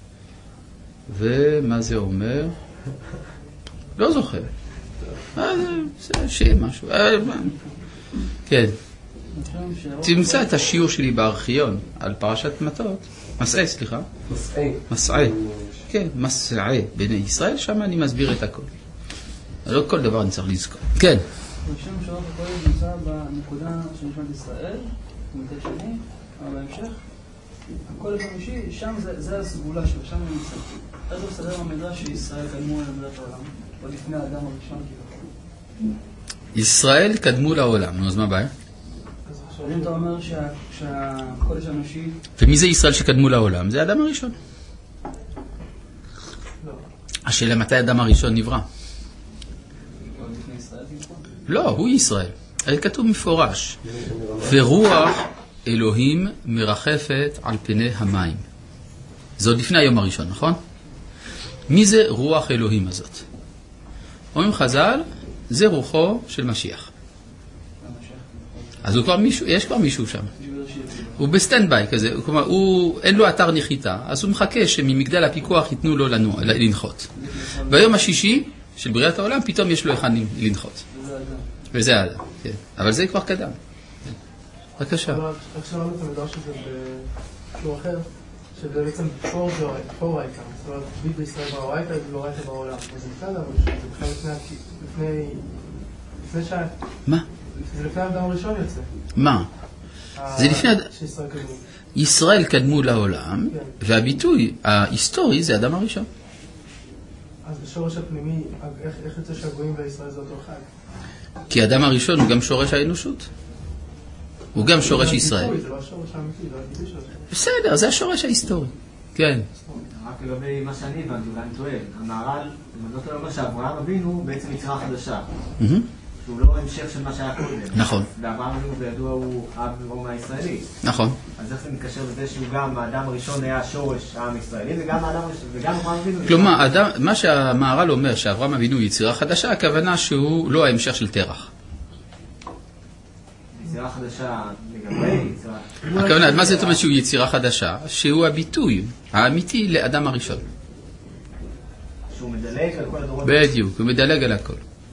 ומה זה אומר? לא זוכר. זה שיהיה משהו. כן. תמצא את השיעור שלי בארכיון על פרשת מטות. מסעי, סליחה. מסעי. מסעי. כן, מסעי בני ישראל, שם אני מסביר את הכל. לא כל דבר אני צריך לזכור. כן. בשם שרוח הקודש נמצא בנקודה של נשמת ישראל, במיטה שני, אבל בהמשך, הכל החמישי, שם זה הסגולה שלו, שם הוא נמצא. אז הוא מסדר במדרש שישראל קדמו למדרת העולם, או לפני האדם הראשון כאילו. ישראל קדמו לעולם, נו, אז מה הבעיה? אז אם אתה אומר שהקודש האנושי... ומי זה ישראל שקדמו לעולם? זה האדם הראשון. השאלה מתי האדם הראשון נברא? לא, הוא ישראל. כתוב מפורש. ורוח אלוהים מרחפת על פני המים. זה עוד לפני היום הראשון, נכון? מי זה רוח אלוהים הזאת? אומרים חז"ל, זה רוחו של משיח. אז הוא כבר מישהו, יש כבר מישהו שם. הוא בסטנד-ביי כזה, כלומר, הוא, אין לו אתר נחיתה, אז הוא מחכה שממגדל הפיקוח ייתנו לו לנו, לנחות. ביום השישי של בריאת העולם, פתאום יש לו אחד לנחות. וזה האדם, כן. אבל זה כבר קדם. בבקשה. איך שמענו את המדרש הזה בשיעור אחר, שזה בעצם פור רייטה, זאת אומרת, ביט בישראל באו רייטה, לא רייטה בעולם. אז זה בסדר, אבל זה בכלל לפני... לפני שעה. מה? זה לפני האדם הראשון יוצא. מה? זה לפני... שישראל קדמו. ישראל קדמו לעולם, והביטוי ההיסטורי זה האדם הראשון. אז בשורש הפנימי, איך יוצא שהגויים וישראל זה אותו אחד? כי האדם הראשון הוא גם שורש האנושות. הוא גם שורש ישראל. זה לא השורש האמיתי, זה הביטוי שלו. בסדר, זה השורש ההיסטורי. כן. רק לגבי מה שאני הבנתי, אולי אני טועה. המהר"ל, למדות לא אומר שאברהם אבינו בעצם יצירה חדשה. שהוא לא המשך של מה שהיה קודם. נכון. ואברהם אבינו בידוע הוא אב ואום הישראלי. נכון. אז איך זה מתקשר לזה שהוא גם האדם הראשון היה שורש העם הישראלי, וגם האדם הראשון, וגם אברהם אבינו... כלומר, אדם, מה שהמהר"ל אומר שאברהם אבינו הוא יצירה חדשה, הכוונה שהוא לא ההמשך של תרח. יצירה חדשה לגבי יצירה... הכוונה, מה זאת אומרת שהוא יצירה חדשה? שהוא הביטוי האמיתי לאדם הראשון. שהוא מדלג על כל הדורות. בדיוק, הוא מדלג על הכל.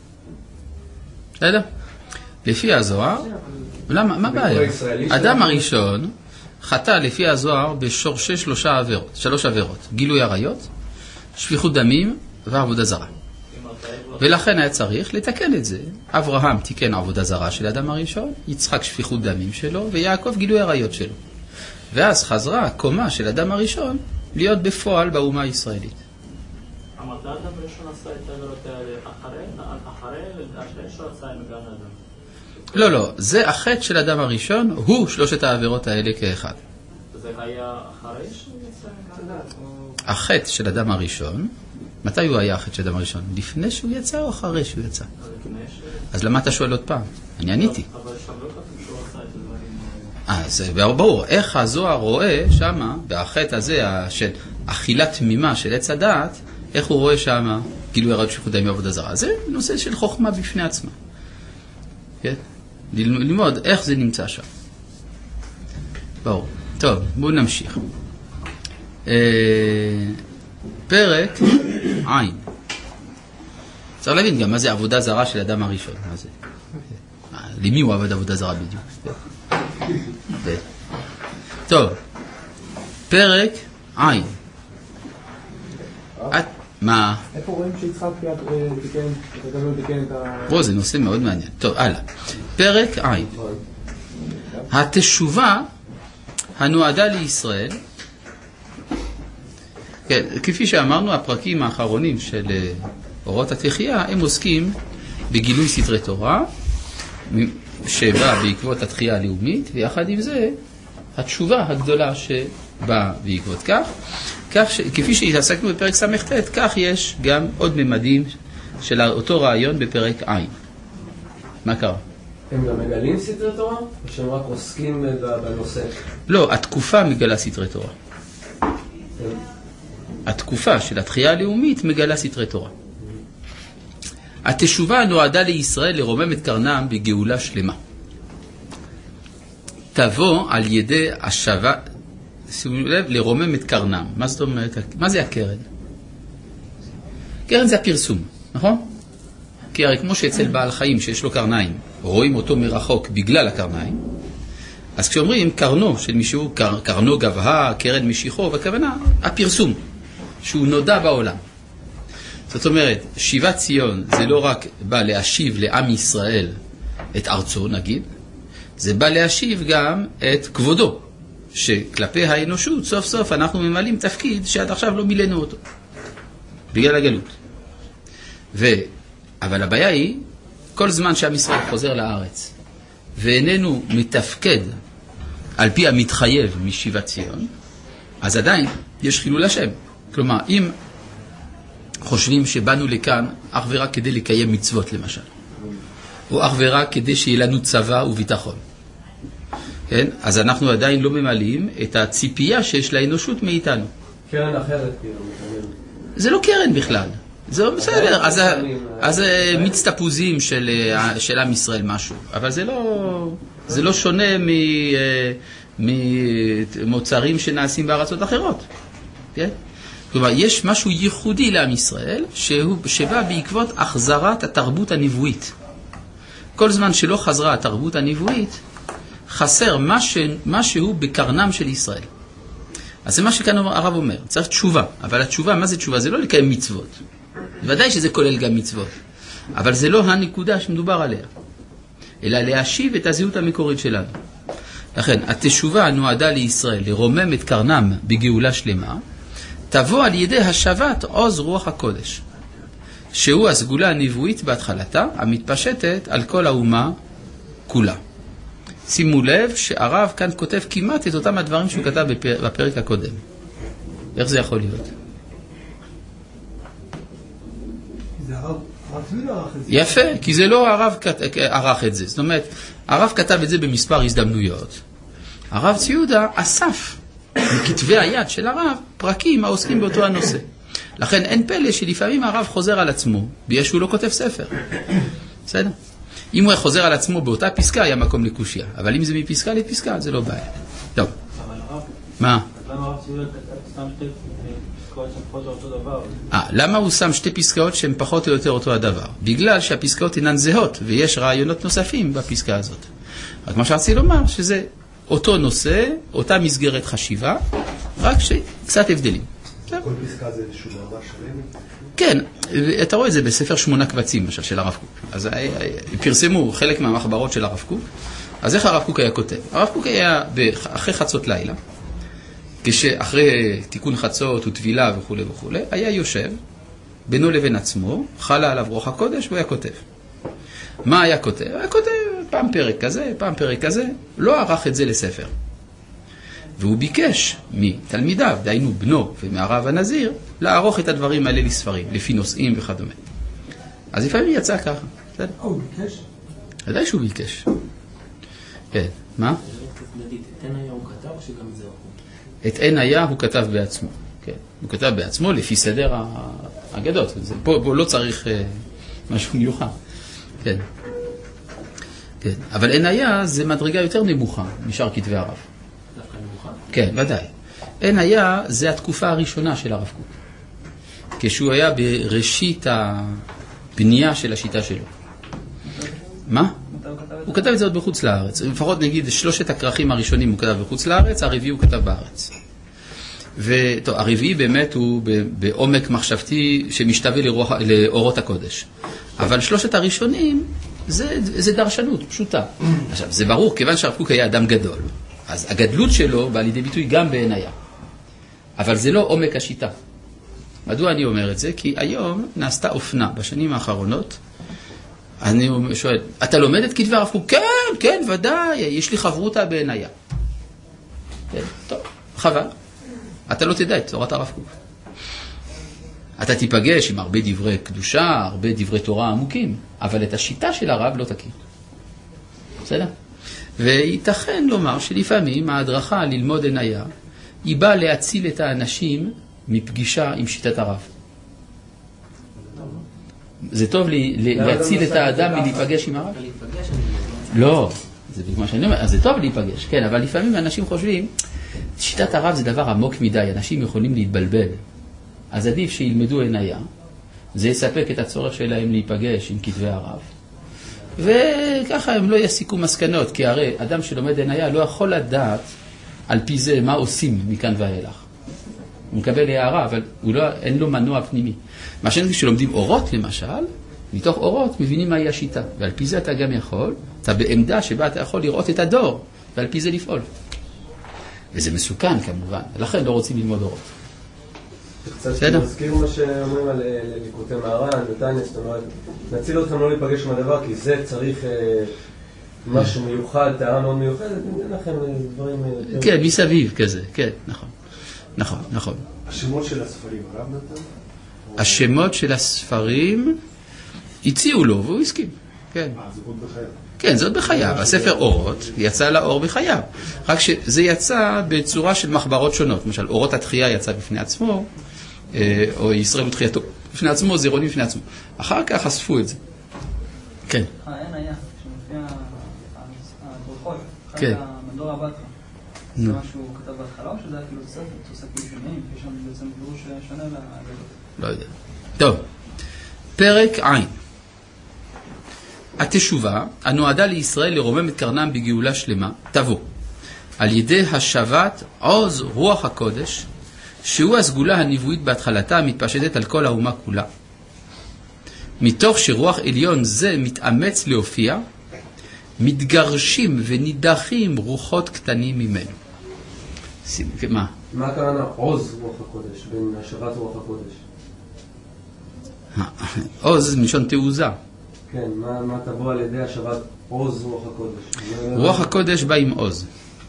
בסדר? לפי הזוהר, למה, מה בעיה? אדם הראשון חטא לפי הזוהר בשורשי שלושה עבירות, שלוש עבירות, גילוי עריות, שפיכות דמים ועבודה זרה. ולכן היה צריך לתקן את זה. אברהם תיקן עבודה זרה של האדם הראשון, יצחק שפיכות דמים שלו, ויעקב גילוי עריות שלו. ואז חזרה הקומה של האדם הראשון להיות בפועל באומה הישראלית. אמרת, האדם הראשון עשה את העבירות האלה אחרי, אחרי, אחרי שהוא עשה עם גן האדם. לא, לא, זה החטא של האדם הראשון, הוא שלושת העבירות האלה כאחד. זה היה אחרי שהוא יצא עם גן האדם? החטא של האדם הראשון, מתי הוא היה החטא של האדם הראשון? לפני שהוא יצא או אחרי שהוא יצא? אז למה אתה שואל עוד פעם? אני עניתי. אבל שם לא כתוב שהוא עשה את הדברים... אה, זה ברור. איך הזוהר רואה שמה, בחטא הזה של אכילת תמימה של עץ הדעת, איך הוא רואה שמה גילוי עריות שפיכות דמים ועבודה זרה? זה נושא של חוכמה בפני עצמה. כן? ללמוד איך זה נמצא שם. ברור. טוב, בואו נמשיך. פרק עין. צריך להבין גם מה זה עבודה זרה של אדם הראשון. מה זה? למי הוא עבד עבודה זרה בדיוק? טוב, פרק עין. מה? איפה רואים שיצחק תיקן את ה... פה זה נושא מאוד מעניין. טוב, הלאה. פרק עין. התשובה הנועדה לישראל, כן, כפי שאמרנו, הפרקים האחרונים של אורות התחייה, הם עוסקים בגילוי סתרי תורה, שבא בעקבות התחייה הלאומית, ויחד עם זה, התשובה הגדולה שבאה בעקבות כך. כך ש... כפי שהתעסקנו בפרק סמ"ט, כך יש גם עוד ממדים של אותו רעיון בפרק עין. מה קרה? הם גם מגלים סתרי תורה? או שהם רק עוסקים בנושא? לא, התקופה מגלה סתרי תורה. התקופה של התחייה הלאומית מגלה סתרי תורה. התשובה נועדה לישראל לרומם את קרנם בגאולה שלמה. תבוא על ידי השווה, שימו לב, לרומם את קרנם. מה זאת אומרת? מה זה הקרן? קרן זה הפרסום, נכון? כי הרי כמו שאצל בעל חיים שיש לו קרניים, רואים אותו מרחוק בגלל הקרניים, אז כשאומרים קרנו של מישהו, קר, קרנו גבהה, קרן משיחו, והכוונה, הפרסום, שהוא נודע בעולם. זאת אומרת, שיבת ציון זה לא רק בא להשיב לעם ישראל את ארצו, נגיד, זה בא להשיב גם את כבודו, שכלפי האנושות סוף סוף אנחנו ממלאים תפקיד שעד עכשיו לא מילאנו אותו, בגלל הגלות. ו... אבל הבעיה היא, כל זמן שעם ישראל חוזר לארץ, ואיננו מתפקד על פי המתחייב משיבת ציון, אז עדיין יש חילול השם. כלומר, אם חושבים שבאנו לכאן אך ורק כדי לקיים מצוות למשל, או אך ורק כדי שיהיה לנו צבא וביטחון, כן? אז אנחנו עדיין לא ממלאים את הציפייה שיש לאנושות מאיתנו. קרן אחרת, כאילו. זה לא קרן בכלל. זה לא בסדר. אז, אז מיץ תפוזים של, של עם ישראל משהו. אבל זה לא, זה לא שונה ממוצרים שנעשים בארצות אחרות. כן? כלומר, יש משהו ייחודי לעם ישראל שהוא, שבא בעקבות החזרת התרבות הנבואית. כל זמן שלא חזרה התרבות הנבואית, חסר משהו, משהו בקרנם של ישראל. אז זה מה שכאן הרב אומר, צריך תשובה. אבל התשובה, מה זה תשובה? זה לא לקיים מצוות. ודאי שזה כולל גם מצוות. אבל זה לא הנקודה שמדובר עליה. אלא להשיב את הזהות המקורית שלנו. לכן, התשובה נועדה לישראל לרומם את קרנם בגאולה שלמה, תבוא על ידי השבת עוז רוח הקודש, שהוא הסגולה הנבואית בהתחלתה, המתפשטת על כל האומה כולה. שימו לב שהרב כאן כותב כמעט את אותם הדברים שהוא כתב בפר... בפרק הקודם. איך זה יכול להיות? זה הרב, הרב ציודה ערך את זה. יפה, כי זה לא הרב ערך את זה. זאת אומרת, הרב כתב את זה במספר הזדמנויות. הרב ציודה אסף מכתבי היד של הרב פרקים העוסקים באותו הנושא. לכן אין פלא שלפעמים הרב חוזר על עצמו, בגלל שהוא לא כותב ספר. בסדר? אם הוא חוזר על עצמו באותה פסקה, היה מקום לקושיה. אבל אם זה מפסקה לפסקה, זה לא בעיה. טוב. אבל הרב... מה? למה הרב ציודה שם שתי פסקאות שהן פחות או אותו דבר? אה, למה הוא שם שתי פסקאות שהן פחות או יותר אותו הדבר? בגלל שהפסקאות אינן זהות, ויש רעיונות נוספים בפסקה הזאת. רק מה שרציתי לומר, שזה אותו נושא, אותה מסגרת חשיבה, רק שקצת הבדלים. כל פסקה זה איזשהו מאמר שלם? כן, אתה רואה את זה בספר שמונה קבצים, למשל, של הרב קוק. אז פרסמו חלק מהמחברות של הרב קוק. אז איך הרב קוק היה כותב? הרב קוק היה אחרי חצות לילה, כשאחרי תיקון חצות וטבילה וכו' וכו', היה יושב בינו לבין עצמו, חלה עליו רוח הקודש, והוא היה כותב. מה היה כותב? היה כותב פעם פרק כזה, פעם פרק כזה, לא ערך את זה לספר. והוא ביקש מתלמידיו, דיינו בנו ומהרב הנזיר, לערוך את הדברים האלה לספרים, לפי נושאים וכדומה. אז לפעמים יצא ככה. אה, הוא ביקש? ודאי שהוא ביקש. כן, מה? את אין היה הוא כתב או שגם זה הוא? את אין היה הוא כתב בעצמו. כן, הוא כתב בעצמו לפי סדר האגדות. פה, פה לא צריך אה, משהו מיוחד. כן. כן. אבל אין היה זה מדרגה יותר נמוכה משאר כתבי הרב. דווקא נמוכה? כן, ודאי. אין היה זה התקופה הראשונה של הרב קוק. כשהוא היה בראשית הבנייה של השיטה שלו. מה? הוא כתב את זה עוד בחוץ לארץ. לפחות נגיד שלושת הכרכים הראשונים הוא כתב בחוץ לארץ, הרביעי הוא כתב בארץ. וטוב, הרביעי באמת הוא בעומק מחשבתי שמשתווה לרוח, לאורות הקודש. אבל שלושת הראשונים זה, זה דרשנות פשוטה. עכשיו, זה ברור, כיוון שהרב קוק היה אדם גדול, אז הגדלות שלו באה לידי ביטוי גם בעין היה. אבל זה לא עומק השיטה. מדוע אני אומר את זה? כי היום נעשתה אופנה בשנים האחרונות. אני שואל, אתה לומד את כתבי הרב קוק? כן, כן, ודאי, יש לי חברותה בעין היה. כן, טוב, חבל. אתה לא תדע את תורת הרב קוק. אתה תיפגש עם הרבה דברי קדושה, הרבה דברי תורה עמוקים, אבל את השיטה של הרב לא תכיר. בסדר? וייתכן לומר שלפעמים ההדרכה ללמוד עין היה, היא באה להציל את האנשים מפגישה עם שיטת הרב. זה טוב לי, להציל את האדם מלהיפגש עם הרב? לא, זה בגלל שאני אומר, אז זה טוב להיפגש, כן, אבל לפעמים אנשים חושבים, שיטת הרב זה דבר עמוק מדי, אנשים יכולים להתבלבל. אז עדיף שילמדו עין היה, זה יספק את הצורך שלהם להיפגש עם כתבי הרב, וככה הם לא יסיקו מסקנות, כי הרי אדם שלומד עין היה לא יכול לדעת על פי זה מה עושים מכאן ואילך. הוא מקבל הערה, אבל הוא לא, אין לו מנוע פנימי. מה שאני כשלומדים אורות למשל, מתוך אורות מבינים מהי השיטה, ועל פי זה אתה גם יכול, אתה בעמדה שבה אתה יכול לראות את הדור, ועל פי זה לפעול. וזה מסוכן כמובן, לכן לא רוצים ללמוד אורות. קצת מזכיר מה שאומרים על ליקוטי מהר"ן, נתניה, זאת אומרת, נציל אתכם לא להיפגש עם הדבר, כי זה צריך משהו מיוחד, טענה מאוד מיוחדת, ניתן לכם דברים... כן, מסביב כזה, כן, נכון. נכון, נכון. השמות של הספרים, הרב נתן? השמות של הספרים הציעו לו והוא הסכים. כן. אה, זה עוד בחייו. כן, זה עוד בחייו. הספר אורות יצא לאור בחייו. רק שזה יצא בצורה של מחברות שונות. למשל, אורות התחייה יצא בפני עצמו, או ישראל ותחייתו בפני עצמו, זירונים בפני עצמו. אחר כך אספו את זה. כן. אין היה, שמופיע הברכות, כן. המדור הבטרה. זה מה שהוא כתב בהתחלה, או שזה היה כאילו תוספים שונים, כי שם בעצם פירוש שונה לאגדות? לא יודע. טוב, פרק עין. התשובה הנועדה לישראל לרומם את קרנם בגאולה שלמה, תבוא. על ידי השבת עוז רוח הקודש, שהוא הסגולה הנבואית בהתחלתה המתפשטת על כל האומה כולה. מתוך שרוח עליון זה מתאמץ להופיע, מתגרשים ונידחים רוחות קטנים ממנו. מה? מה הכוונה עוז רוח הקודש, בין השבת רוח הקודש? עוז מלשון תעוזה. כן, מה, מה תבוא על ידי השבת עוז רוח הקודש? רוח הקודש בא עם עוז.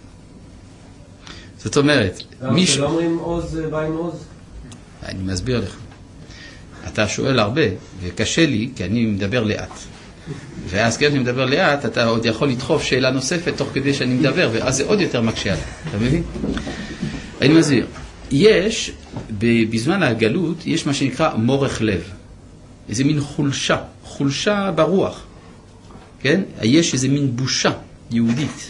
זאת אומרת, למה שלא אומרים עוז בא עם עוז? אני מסביר לך. אתה שואל הרבה, וקשה לי, כי אני מדבר לאט. ואז כי אני מדבר לאט, אתה עוד יכול לדחוף שאלה נוספת תוך כדי שאני מדבר, ואז זה עוד יותר מקשה עליי. אתה מבין? אני מסביר. יש, בזמן הגלות, יש מה שנקרא מורך לב. איזה מין חולשה, חולשה ברוח. כן? יש איזה מין בושה יהודית.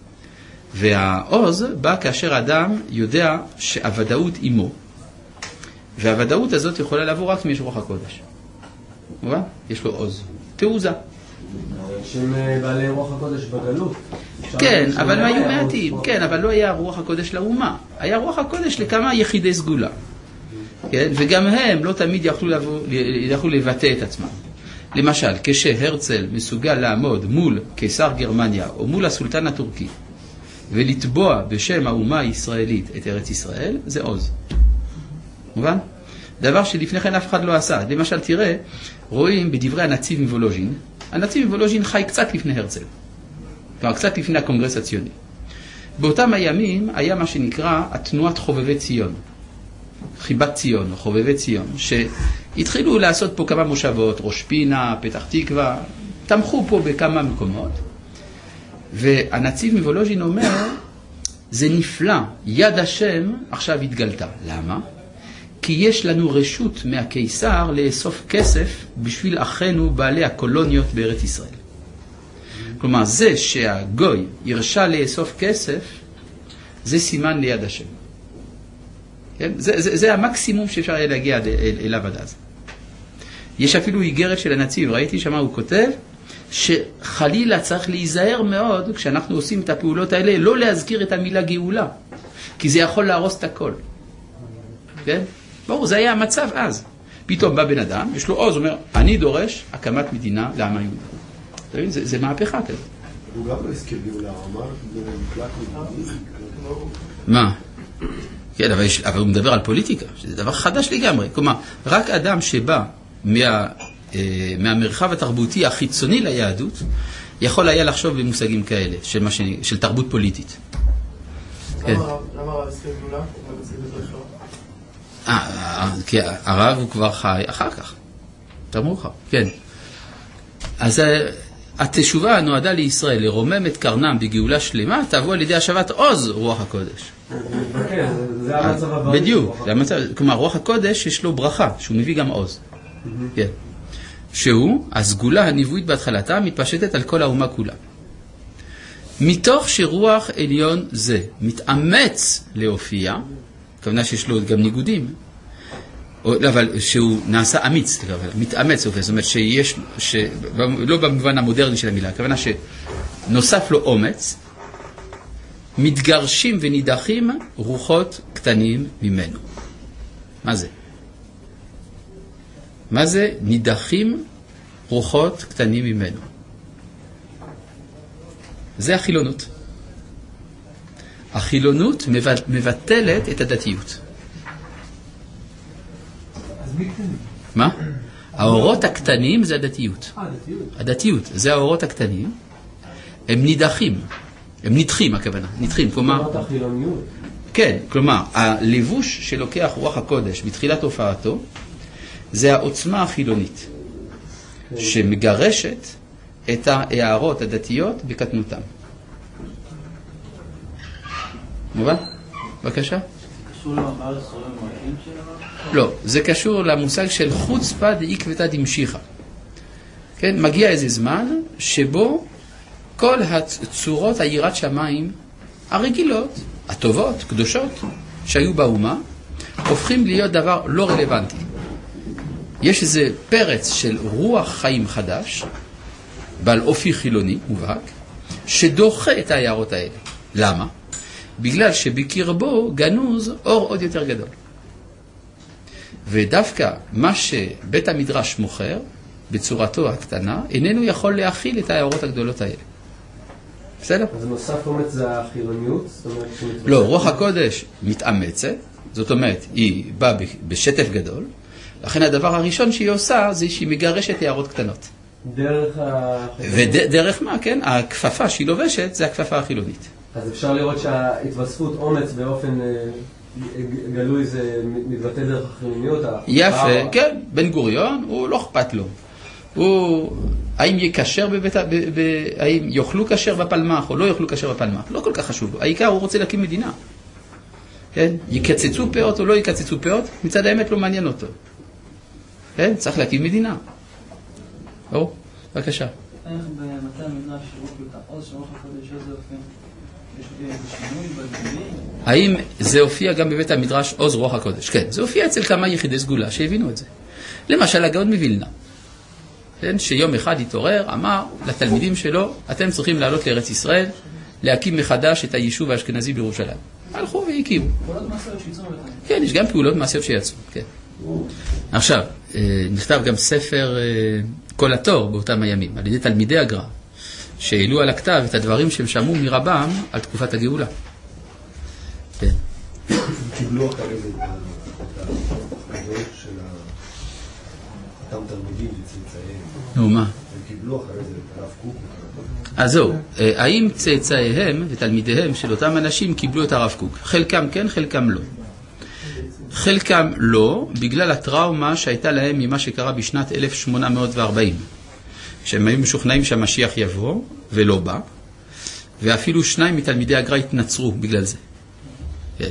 והעוז בא כאשר אדם יודע שהוודאות עמו. והוודאות הזאת יכולה לעבור רק מיש רוח הקודש. מובן? יש לו עוז. תעוזה. שהם בעלי רוח הקודש בגלות. כן, אבל היו מעטים. כן, אבל לא היה רוח הקודש לאומה. היה רוח הקודש לכמה יחידי סגולה. כן? וגם הם לא תמיד יכלו, לבוא, יכלו לבטא את עצמם. למשל, כשהרצל מסוגל לעמוד מול קיסר גרמניה או מול הסולטן הטורקי ולתבוע בשם האומה הישראלית את ארץ ישראל, זה עוז. מובן? דבר שלפני כן אף אחד לא עשה. למשל, תראה, רואים בדברי הנציב מוולוז'ין, הנציב מוולוז'ין חי קצת לפני הרצל. כלומר, קצת לפני הקונגרס הציוני. באותם הימים היה מה שנקרא התנועת חובבי ציון. חיבת ציון, או חובבי ציון, שהתחילו לעשות פה כמה מושבות, ראש פינה, פתח תקווה, תמכו פה בכמה מקומות. והנציב מוולוז'ין אומר, זה נפלא, יד השם עכשיו התגלתה. למה? כי יש לנו רשות מהקיסר לאסוף כסף בשביל אחינו בעלי הקולוניות בארץ ישראל. כלומר, זה שהגוי ירשה לאסוף כסף, זה סימן ליד השם. כן? זה, זה, זה המקסימום שאפשר היה להגיע אל, אליו עד אז. יש אפילו איגרת של הנציב, ראיתי שמה הוא כותב, שחלילה צריך להיזהר מאוד כשאנחנו עושים את הפעולות האלה, לא להזכיר את המילה גאולה, כי זה יכול להרוס את הכל. כן? ברור, זה היה המצב אז. פתאום בא בן אדם, יש לו עוז, אומר, אני דורש הקמת מדינה לעם היהודי. אתה מבין? זה, זה מהפכה כזאת. הוא גם לא הזכיר גאולה, הוא אמר, זה מקלט מדינה. מה? כן, אבל, יש, אבל הוא מדבר על פוליטיקה, שזה דבר חדש לגמרי. כלומר, רק אדם שבא מה, אה, מהמרחב התרבותי החיצוני ליהדות, יכול היה לחשוב במושגים כאלה, של, מה ש... של תרבות פוליטית. למה הרב הזכיר גאולה? אה, כי הרב הוא כבר חי אחר כך. יותר מאוחר, כן. אז התשובה נועדה לישראל לרומם את קרנם בגאולה שלמה, תבוא על ידי השבת עוז רוח הקודש. כן, זה המצב הבא. בדיוק, זה המצב, כלומר רוח הקודש יש לו ברכה, שהוא מביא גם עוז. כן. שהוא, הסגולה הנבואית בהתחלתה, מתפשטת על כל האומה כולה. מתוך שרוח עליון זה מתאמץ להופיע, כוונה שיש לו גם ניגודים, אבל שהוא נעשה אמיץ, מתאמץ, זאת אומרת שיש, לא במובן המודרני של המילה, כוונה שנוסף לו אומץ, מתגרשים ונידחים רוחות קטנים ממנו. מה זה? מה זה נידחים רוחות קטנים ממנו? זה החילונות. החילונות מבטלת את הדתיות. אז מי קטנים? מה? האורות הקטנים זה הדתיות. אה, הדתיות. הדתיות, זה האורות הקטנים. הם נידחים. הם נדחים, הכוונה. נדחים, כלומר... החילוניות. כן, כלומר, הלבוש שלוקח רוח הקודש בתחילת הופעתו, זה העוצמה החילונית, שמגרשת את ההערות הדתיות בקטנותם. מובן? בבקשה. קשור למאמר סורם מראים שלנו? לא, זה קשור למושג של חוצפה דעקבתא דמשיחא. כן, מגיע איזה זמן שבו כל הצורות היראת שמיים הרגילות, הטובות, קדושות, שהיו באומה, הופכים להיות דבר לא רלוונטי. יש איזה פרץ של רוח חיים חדש, בעל אופי חילוני מובהק, שדוחה את ההערות האלה. למה? בגלל שבקרבו גנוז אור עוד יותר גדול. ודווקא מה שבית המדרש מוכר, בצורתו הקטנה, איננו יכול להכיל את האורות הגדולות האלה. בסדר? אז נוסף אומץ זה החילוניות? לא, רוח הקודש מתאמצת, זאת אומרת, היא באה בשטף גדול, לכן הדבר הראשון שהיא עושה זה שהיא מגרשת הערות קטנות. דרך ה... ודרך מה, כן? הכפפה שהיא לובשת זה הכפפה החילונית. אז אפשר לראות שההתווספות אומץ באופן גלוי זה מתבטא דרך החילוניות? יפה, כן. בן גוריון, הוא לא אכפת לו. הוא, האם יקשר בבית, ב, ב, האם יאכלו קשר בפלמח או לא יאכלו קשר בפלמח, לא כל כך חשוב לו. העיקר הוא רוצה להקים מדינה. כן? יקצצו פאות או לא יקצצו פאות, מצד האמת לא מעניין אותו. כן? צריך להקים מדינה. או, בבקשה. איך במתי המדרש שירוק את העוז של רוח הקודש הזה אופן? יש שינוי בגבולים? האם זה הופיע גם בבית המדרש עוז רוח הקודש? כן, זה הופיע אצל כמה יחידי סגולה שהבינו את זה. למשל, הגאון מווילנה. כן, שיום אחד התעורר, אמר לתלמידים שלו, אתם צריכים לעלות לארץ ישראל, להקים מחדש את היישוב האשכנזי בירושלים. הלכו והקימו. פעולות מעשיות שיצאו בבית. כן, יש גם פעולות מעשיות שיצאו, כן. עכשיו, נכתב גם ספר כל התור באותם הימים, על ידי תלמידי הגר"א, שהעלו על הכתב את הדברים שהם שמעו מרבם על תקופת הגאולה. כן. קיבלו אחרי זה את הגדול של אותם תלמידים וצאצאיהם. נו, מה? הם קיבלו אחרי זה את הרב קוק. אז זהו, האם צאצאיהם ותלמידיהם של אותם אנשים קיבלו את הרב קוק? חלקם כן, חלקם לא. חלקם לא, בגלל הטראומה שהייתה להם ממה שקרה בשנת אלף שמונה מאות וארבעים. שהם היו משוכנעים שהמשיח יבוא, ולא בא, ואפילו שניים מתלמידי הגר"א התנצרו בגלל זה. כן.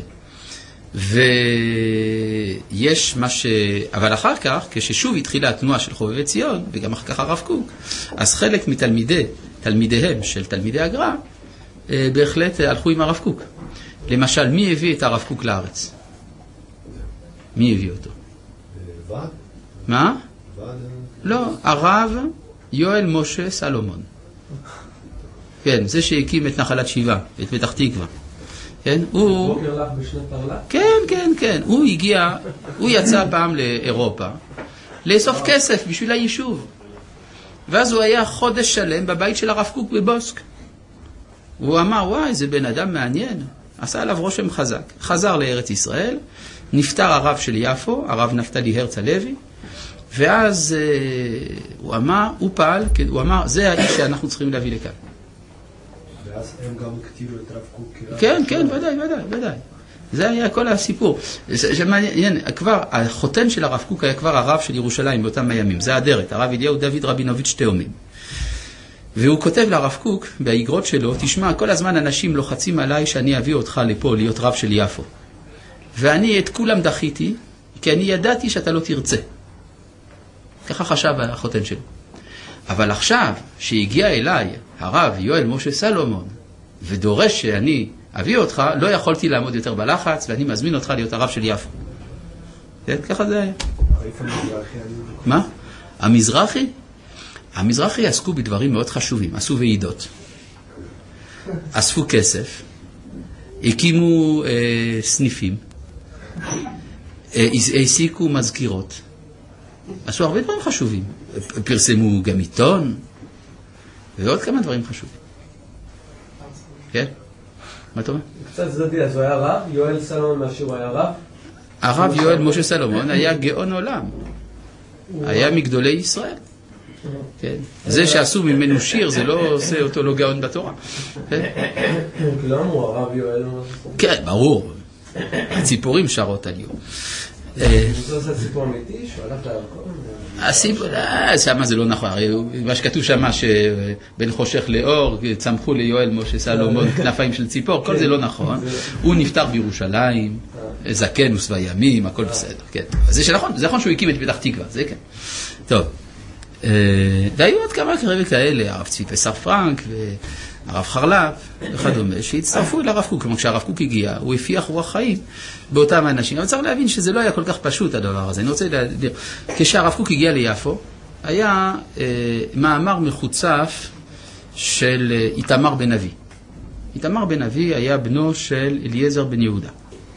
ויש מה ש... אבל אחר כך, כששוב התחילה התנועה של חובבי ציון, וגם אחר כך הרב קוק, אז חלק מתלמידי, תלמידיהם של תלמידי הגר"א, בהחלט הלכו עם הרב קוק. למשל, מי הביא את הרב קוק לארץ? מי הביא אותו? ועד? מה? ועד? לא, הרב יואל משה סלומון. כן, זה שהקים את נחלת שיבה, את פתח תקווה. כן, הוא... בוקר לך בשנת פרלה? כן, כן, כן. הוא הגיע, הוא יצא פעם לאירופה, לאסוף כסף בשביל היישוב. ואז הוא היה חודש שלם בבית של הרב קוק בבוסק. הוא אמר, וואי, זה בן אדם מעניין. עשה עליו רושם חזק. חזר לארץ ישראל, נפטר הרב של יפו, הרב נפתלי הרץ הלוי, ואז אה, הוא אמר, הוא פעל, הוא אמר, זה האיש שאנחנו צריכים להביא לכאן. ואז הם גם כתיבו את רב קוק. כן, כן, ודאי, ודאי, ודאי. זה היה כל הסיפור. שמעניין, כבר, החותן של הרב קוק היה כבר הרב של ירושלים באותם הימים. זה האדרת, הרב אליהו דוד רבינוביץ' תאומים. והוא כותב לרב קוק, באגרות שלו, תשמע, כל הזמן אנשים לוחצים עליי שאני אביא אותך לפה, להיות רב של יפו. ואני את כולם דחיתי, כי אני ידעתי שאתה לא תרצה. ככה חשב החותן שלו. אבל עכשיו, שהגיע אליי הרב יואל משה סלומון, ודורש שאני אביא אותך, לא יכולתי לעמוד יותר בלחץ, ואני מזמין אותך להיות הרב של יפו. כן, ככה זה היה. מה? המזרחי? המזרחי עסקו בדברים מאוד חשובים, עשו ועידות. אספו כסף, הקימו אה, סניפים, אה, העסיקו מזכירות. עשו הרבה דברים חשובים. פרסמו גם עיתון, ועוד כמה דברים חשובים. כן? מה אתה אומר? קצת צדדי, אז הוא היה רב, יואל סלומון מהשיעור היה רב? הרב יואל משה סלומון היה גאון עולם. היה מגדולי ישראל. כן. זה שעשו ממנו שיר, זה לא עושה אותו לא גאון בתורה. למה הוא הרב יואל? כן, ברור. הציפורים שרות עליו. זה סיפור אמיתי שהוא הלך להרקום? הסיפור, שמה זה לא נכון, מה שכתוב שמה שבין חושך לאור צמחו ליואל משה סלומון כנפיים של ציפור, כל זה לא נכון. הוא נפטר בירושלים, זקן ושבע ימים, הכל בסדר, כן. זה שנכון, זה נכון שהוא הקים את פתח תקווה, זה כן. טוב, והיו עוד כמה קרבי כאלה, הרב צבי פסר פרנק והרב חרל"פ וכדומה, שהצטרפו אל הרב קוק. כמו כשהרב קוק הגיע, הוא הפיח רוח חיים באותם האנשים. אבל צריך להבין שזה לא היה כל כך פשוט הדבר הזה. אני רוצה להגיד, כשהרב קוק הגיע ליפו, היה אה, מאמר מחוצף של איתמר בן אבי. איתמר בן אבי היה בנו של אליעזר בן יהודה.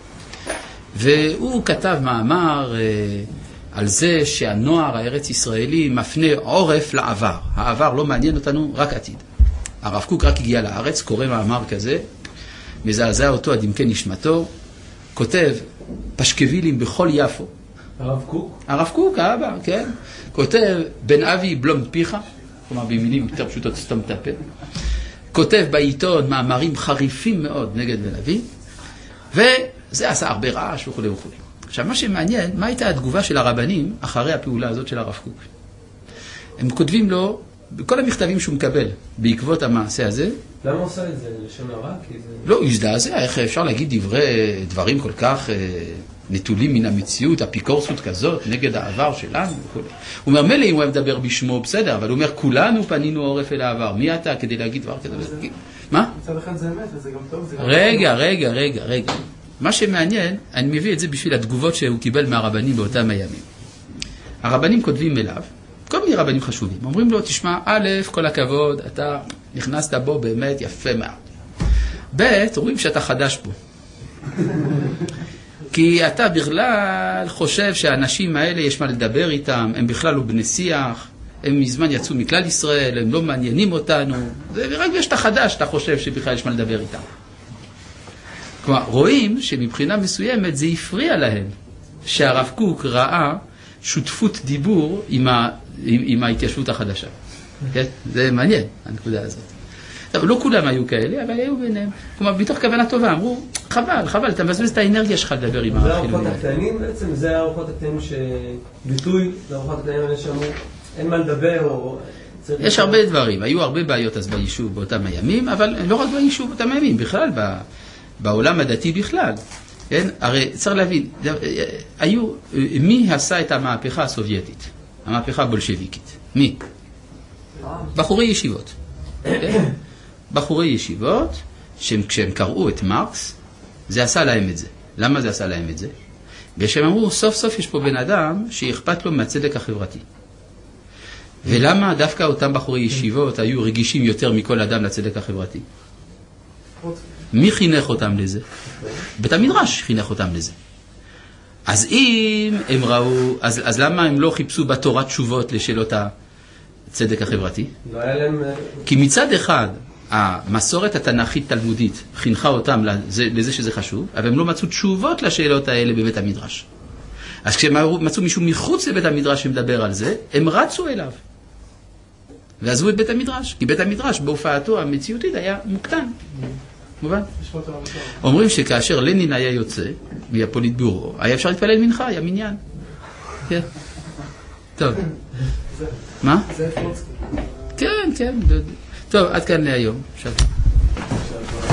והוא כתב מאמר אה, על זה שהנוער הארץ ישראלי מפנה עורף לעבר. העבר לא מעניין אותנו, רק עתיד. הרב קוק רק הגיע לארץ, קורא מאמר כזה, מזעזע אותו עד עמקי נשמתו, כותב פשקווילים בכל יפו. הרב קוק? הרב קוק, האבא, כן. כותב בן אבי בלום פיך, כלומר במילים יותר פשוטות סתום את הפה. כותב בעיתון מאמרים חריפים מאוד נגד בן אבי, וזה עשה הרבה רעש וכו' וכו'. עכשיו, מה שמעניין, מה הייתה התגובה של הרבנים אחרי הפעולה הזאת של הרב קוק? הם כותבים לו, בכל המכתבים שהוא מקבל בעקבות המעשה הזה, למה הוא עושה את זה? לשם הרע? זה... לא, הוא הזדעזע, איך אפשר להגיד דברי, דברים כל כך אה, נטולים מן המציאות, אפיקורסות כזאת, נגד העבר שלנו וכו'. הוא אומר, מלא אם הוא מדבר בשמו, בסדר, אבל הוא אומר, כולנו פנינו עורף אל העבר. מי אתה כדי להגיד דבר כזה? מה? מצד אחד זה אמת, וזה גם טוב. רגע, רגע, רגע, רגע. מה שמעניין, אני מביא את זה בשביל התגובות שהוא קיבל מהרבנים באותם הימים. הרבנים כותבים אליו, כל מיני רבנים חשובים, אומרים לו, תשמע, א', כל הכבוד, אתה נכנסת בו באמת יפה מאוד. ב', רואים שאתה חדש פה. כי אתה בכלל חושב שהאנשים האלה יש מה לדבר איתם, הם בכלל לא בני שיח, הם מזמן יצאו מכלל ישראל, הם לא מעניינים אותנו, ורק כשאתה חדש, אתה חושב שבכלל יש מה לדבר איתם. כלומר, רואים שמבחינה מסוימת זה הפריע להם, שהרב קוק ראה שותפות דיבור עם, ה, עם, עם ההתיישבות החדשה. כן? זה מעניין, הנקודה הזאת. טוב, לא כולם היו כאלה, אבל היו ביניהם. כלומר, מתוך כוונה טובה, אמרו, חבל, חבל, אתה מבזבז את האנרגיה שלך לדבר עם החילונים. זה הארוחות הקטנים בעצם, זה הארוחות הקטנים שביטוי, זה הארוחות הקטנים האלה שאמרו, אין מה לדבר או... יש הרבה דברים, היו הרבה בעיות אז ביישוב באותם הימים, אבל לא רק ביישוב באותם הימים, בכלל, בעולם הדתי בכלל. כן? הרי צריך להבין, היו, מי עשה את המהפכה הסובייטית? המהפכה הבולשביקית. מי? בחורי ישיבות. כן? בחורי ישיבות, כשהם קראו את מרקס, זה עשה להם את זה. למה זה עשה להם את זה? ושהם אמרו, סוף סוף יש פה בן אדם שאכפת לו מהצדק החברתי. ולמה דווקא אותם בחורי ישיבות היו רגישים יותר מכל אדם לצדק החברתי? מי חינך אותם לזה? בית המדרש חינך אותם לזה. אז אם הם ראו, אז, אז למה הם לא חיפשו בתורה תשובות לשאלות הצדק החברתי? לא היה להם... כי מצד אחד, המסורת התנ"כית תלמודית חינכה אותם לזה, לזה שזה חשוב, אבל הם לא מצאו תשובות לשאלות האלה בבית המדרש. אז כשהם מצאו מישהו מחוץ לבית המדרש שמדבר על זה, הם רצו אליו. ועזבו את בית המדרש, כי בית המדרש בהופעתו המציאותית היה מוקטן. מובן? אומרים שכאשר לנין היה יוצא מהפוליטביורו, היה אפשר להתפלל מנחה, היה מניין. כן. טוב. מה? כן, כן. טוב, עד כאן להיום. שלום.